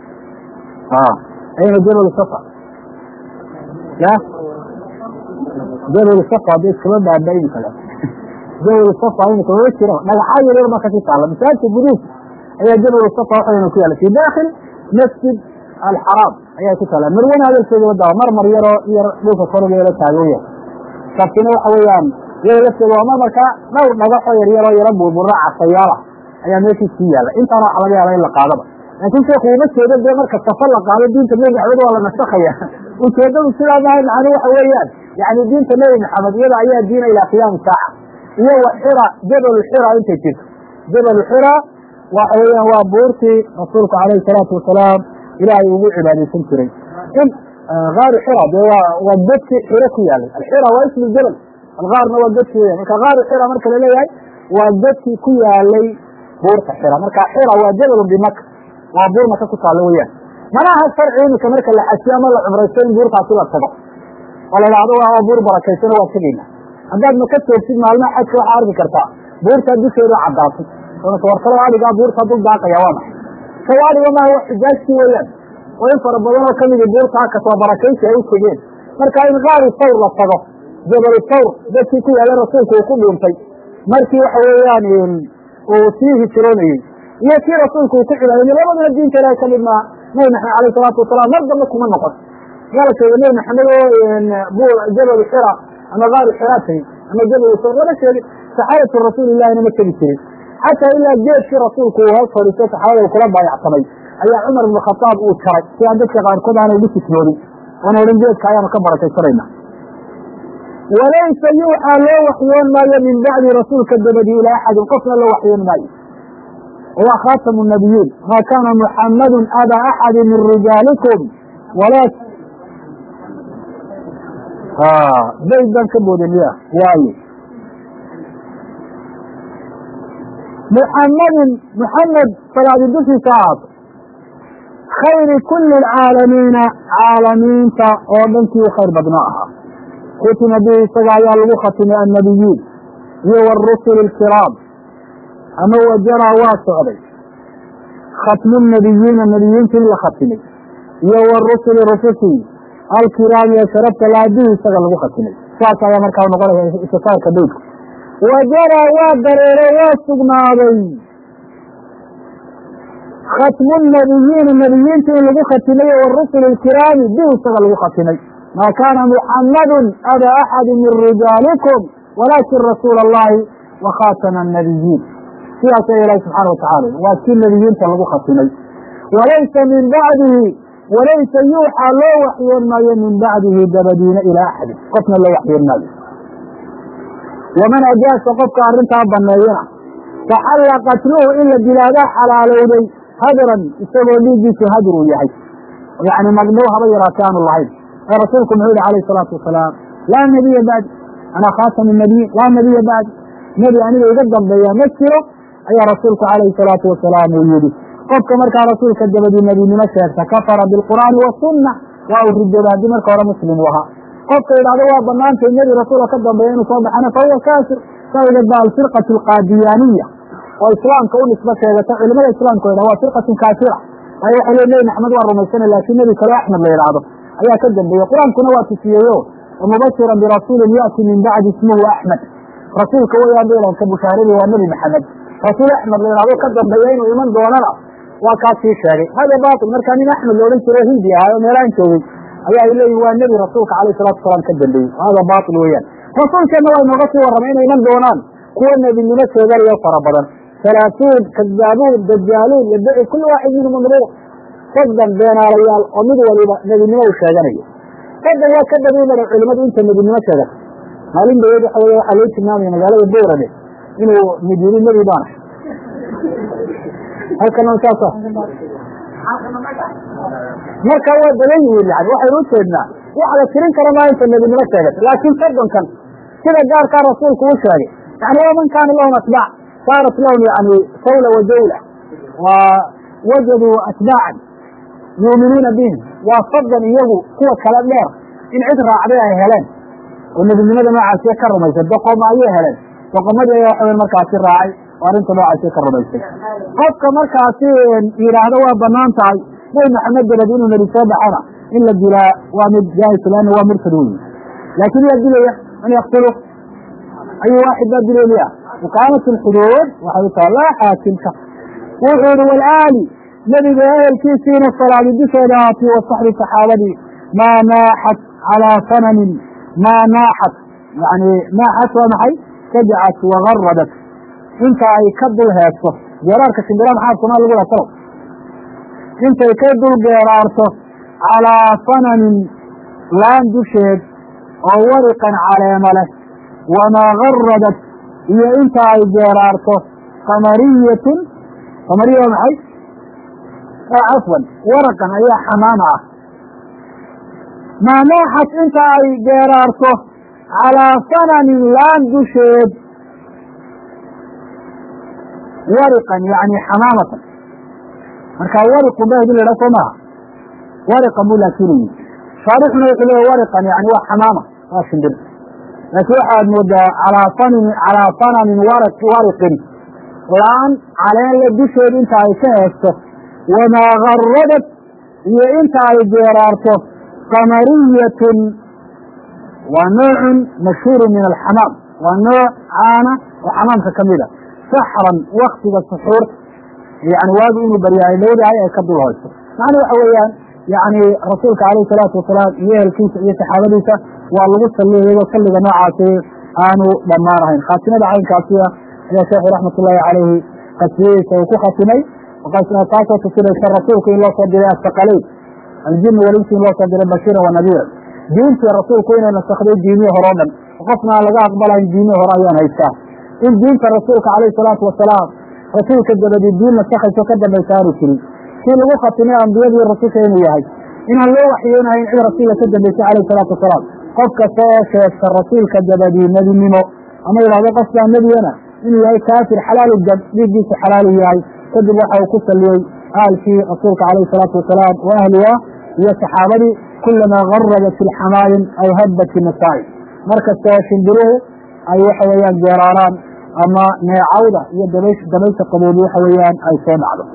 اين جبل الصفا؟ لا جبل الصفا دي كمان بعد باين كلام. جبل الصفا اين توجه ما حاجه غير ما كنت تعلم مساله الجلوس هي جبل الصفا وين كده في داخل مسجد الحرام هي كده مروان هذا الشيء ودا مرمر يرى لوك فرق يرى تاويه كابتن وحويان يلف ومرك نور نضح يربو بالراعه السياره ayaa meeshii sii yaala intaana waxa laga yaabaa in la qaadaba laakiin sheekhu uma jeedo marka tafalla qaado diinta nabi maxamed waa la nasakaya ujeedadu sidaa maahay macna waxa weeyaan yani diinta nabi maxamed iyada ayaa diina ilaa qiyaam saaca iyo waxira jabal xira inta jirto jabal xira waxa weeyaan waa buurtii rasuulka calayhi salaatu wasalaam ilaahay ugu cibaadaysan jiray in غار حرة وجدت حرة كيالي الحرة واسم الجبل الغار ما وجدت marka غار حرة marka la leeyahay وجدت كيالي buurta xira marka xira waa jabal bimak waa buur maka ku taalo weeyaan malaha sharciga marka la xasiyo ma la umraysan buurtaasi la tago wala laado waa buur barakaysan waa tagayna hadaad maka toogsid maalma xaj waxa arki kartaa buurta dusheeda cadaatay oo warkalo adiga buurta dul daaqaya waa maxay sawaaliga ma wax xijaaji weeyaan oo in fara badan oo kamid buurta ka soo barakaysan ay u tagayeen marka in qaari sawr la tago jabal sawr dadkii ku yaala rasuulku ku dhuuntay markii waxa weeyaan وفيه تروني يأتي رسولك وتعالى يعني لابد من الدين كلا كلمة نحن عليه الصلاة والسلام مرضى لكم النقص قال سيدنا محمد جبل الحراء أما غار الحراتي أما جبل الصور ولا شيء سحارة الرسول الله أنا مكتب الشيء حتى إلا جيت في رسولك وهالصور يسوي حوالي وكلام يعطمي أي عمر بن الخطاب وشرك في عندك غار كذا أنا وليس تنوري وأنا ولم جيت كأيام كبرت السرينة وليس يوحى له وحي ما من بعد رسولك الدبدي إلى أحد قصنا له وحي ما هو خاتم النبيين ما كان محمد أبا أحد من رجالكم ولكن بيت بن كبود الله واي محمد صلى الله عليه وسلم خير كل العالمين عالمين وبنتي خير بدناها ختم به سجايا ختم النبيين والرسل الكرام أما وجرى واسع ختم النبيين كل ختمه والرسل رسلي الكرام يا شرفت لا به سجل مختمي ساعة يا مركب نقول استثار كبير وجرى ودرر وسجنابي ختم النبيين اللي ختمي والرسل الكرام به سجل مختمي ما كان محمد أبا أحد من رجالكم ولكن رسول الله وخاتم النبيين سياسة الله سبحانه وتعالى وكل النبيين اللي ختمي وليس من بعده وليس يوحى له وحي ما من بعده دبدين إلى أحد قفنا له وحي النبي ومن أجاز فقفك أرنتها بنينا فحل قتله إلا بلاده حلال ولي هدرا يسوي لي جيس هدر ويحي يعني مجموعة غير كان الله ورسولكم عليه الصلاة والسلام لا نبي بعد أنا خاتم النبي لا نبي بعد نبي أن يقدم بيامسره أي رسولك عليه الصلاة والسلام ويدي قفك مركا رسولك الدبدي النبي من الشيخ كفر بالقرآن والسنة وأورد بعد مركا مسلم وها قفك إذا هو ضمان في النبي رسولك قدم بيانه صبح أنا فهو كافر فإذا بقى الفرقة القاديانية والإسلام كون إثبات علماء الإسلام كون هو فرقة كافرة أي حلول لي محمد والرميسان لكن النبي كلا أحمد لا يلعبه أي كذب بالقرآن كنا واتسيوه ومبشرا برسول يأتي من بعد اسمه أحمد رسولك هو يقول لك بشاري والنبي محمد رسول أحمد لا يلعبه كذب بيانه ومن دوننا وكاتي شاري هذا باطل مركان أحمد لو لنت رهيدي هذا ميلان توي أي إليه هو النبي رسولك عليه الصلاة والسلام كذب به هذا باطل ويان رسول كان هو المغطي والرمين من دونان هو النبي من نفسه قال يوفر بدن 30 كذابون دجالون يدعي كل واحد منهم امره صدق بين ريال ومد ولي نبي نو شاغنيه صدق يا كذابين من العلماء انت نبي نو شاغن مالين بيد حليت نام مغاليه الدوره انه مدير النبي بان هل كان صاصه marka waa badan yihiin yani waxay u jeednaa waxa la tirin karo ma inta nabi noo sheegay laakiin fadlan kan sida gaarka rasuulku uu sheegay yani waa man kaan lahu atbaa صارت لهم يعني صولة وجولة ووجدوا أتباعا يؤمنون بهم وصدق إياه قوة كلام نار إن عذر عليها هلان والنبي لماذا ما عاد يكرم يصدقوا ما إيه هلان وقال ماذا يحوي المركز الراعي وأنت ما عاد يكرم يصدق قفك مركز إلى هذا بنان تعي بين محمد الذين النبي سابع أنا إلا الجلاء ومد جاهز لأنه هو مرسلون لكن يجلي أن يقتله أي واحد بدل إليه وكانت الحدود وحيث الله حاكمك وحور والآلي الذي بأهل كيسين الصلاة بسرعة وصحر صحابتي ما ناحت على فنن ما ناحت يعني ناحت ومحي كجعت وغردت انت يكدوا هاتفه جرارك سندرام حاط ما لقوا صلو انت يكدوا جرارته على فنن لان دشد او ورقا على ملك وما غردت هي انت جرارته قمرية معي عفوا ورقا هي حمامة ما ناحت انت جرارته على فنن لان دشد ورقا يعني حمامة مركا ورق به دل رسمها ورقا ملاكيني شارحنا يقول ورقا يعني هو حمامة ماشي دل لكن واحد مدى على صنم ورق الآن على الدشر انت عيساته وما غردت هي انت عيجيرارته قمرية ونوع مشهور من الحمام ونوع عانة وحمام كاملة سحرا وقت السحور يعني واجب انه برياء الليل هاي يكبر هاي معنى حويان يعني رسولك عليه الصلاة والسلام إيه الكيس إيه سحابته والله صلى الله وسلم نوعاته آنو لما رهين خاتمة بعين كاسية يا شيخ رحمة الله عليه قسيس وكو خاتمي وقاسنا قاسة تصير رسولك إلا صدر الثقلين الجن والإنس إلا صدر بشيرا ونذيرا دينك يا رسول كوينة نستخدم دينيه هرانا وقفنا لقاء أقبلها دينيه هرايان هيتاه إن دينك رسولك عليه الصلاة والسلام رسولك الجبد الدين نستخدم وكذب يساره كريم في الوقت تنيا بيد الرسول كينو يهي إن الله وحيونا إن عيد رسول كذب عليه الصلاة والسلام قفك ساشة الرسول كذب النبي منه أما إذا هذا قصد النبي أنا إنه يهي كافر حلال الجب بيجيس حلاله يهي كذب وحا وقصة اللي قال في رسولك عليه الصلاة والسلام وأهلها هي صحابتي كلما غربت في الحمايم أو هبت في النسائي مركز ساشن بروه أي وحويان جراران أما نعودة هي دميش قبولي وحويان أي سين عدو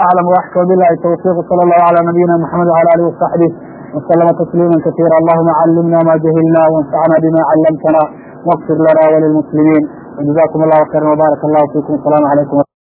أعلم وأحكم بالله التوفيق. صلى الله على نبينا محمد وعلى آله وصحبه وسلم تسليما كثيرا. اللهم علمنا ما جهلنا وانفعنا بما علمتنا واغفر لنا وللمسلمين. وجزاكم الله خيرا وبارك الله فيكم. السلام عليكم.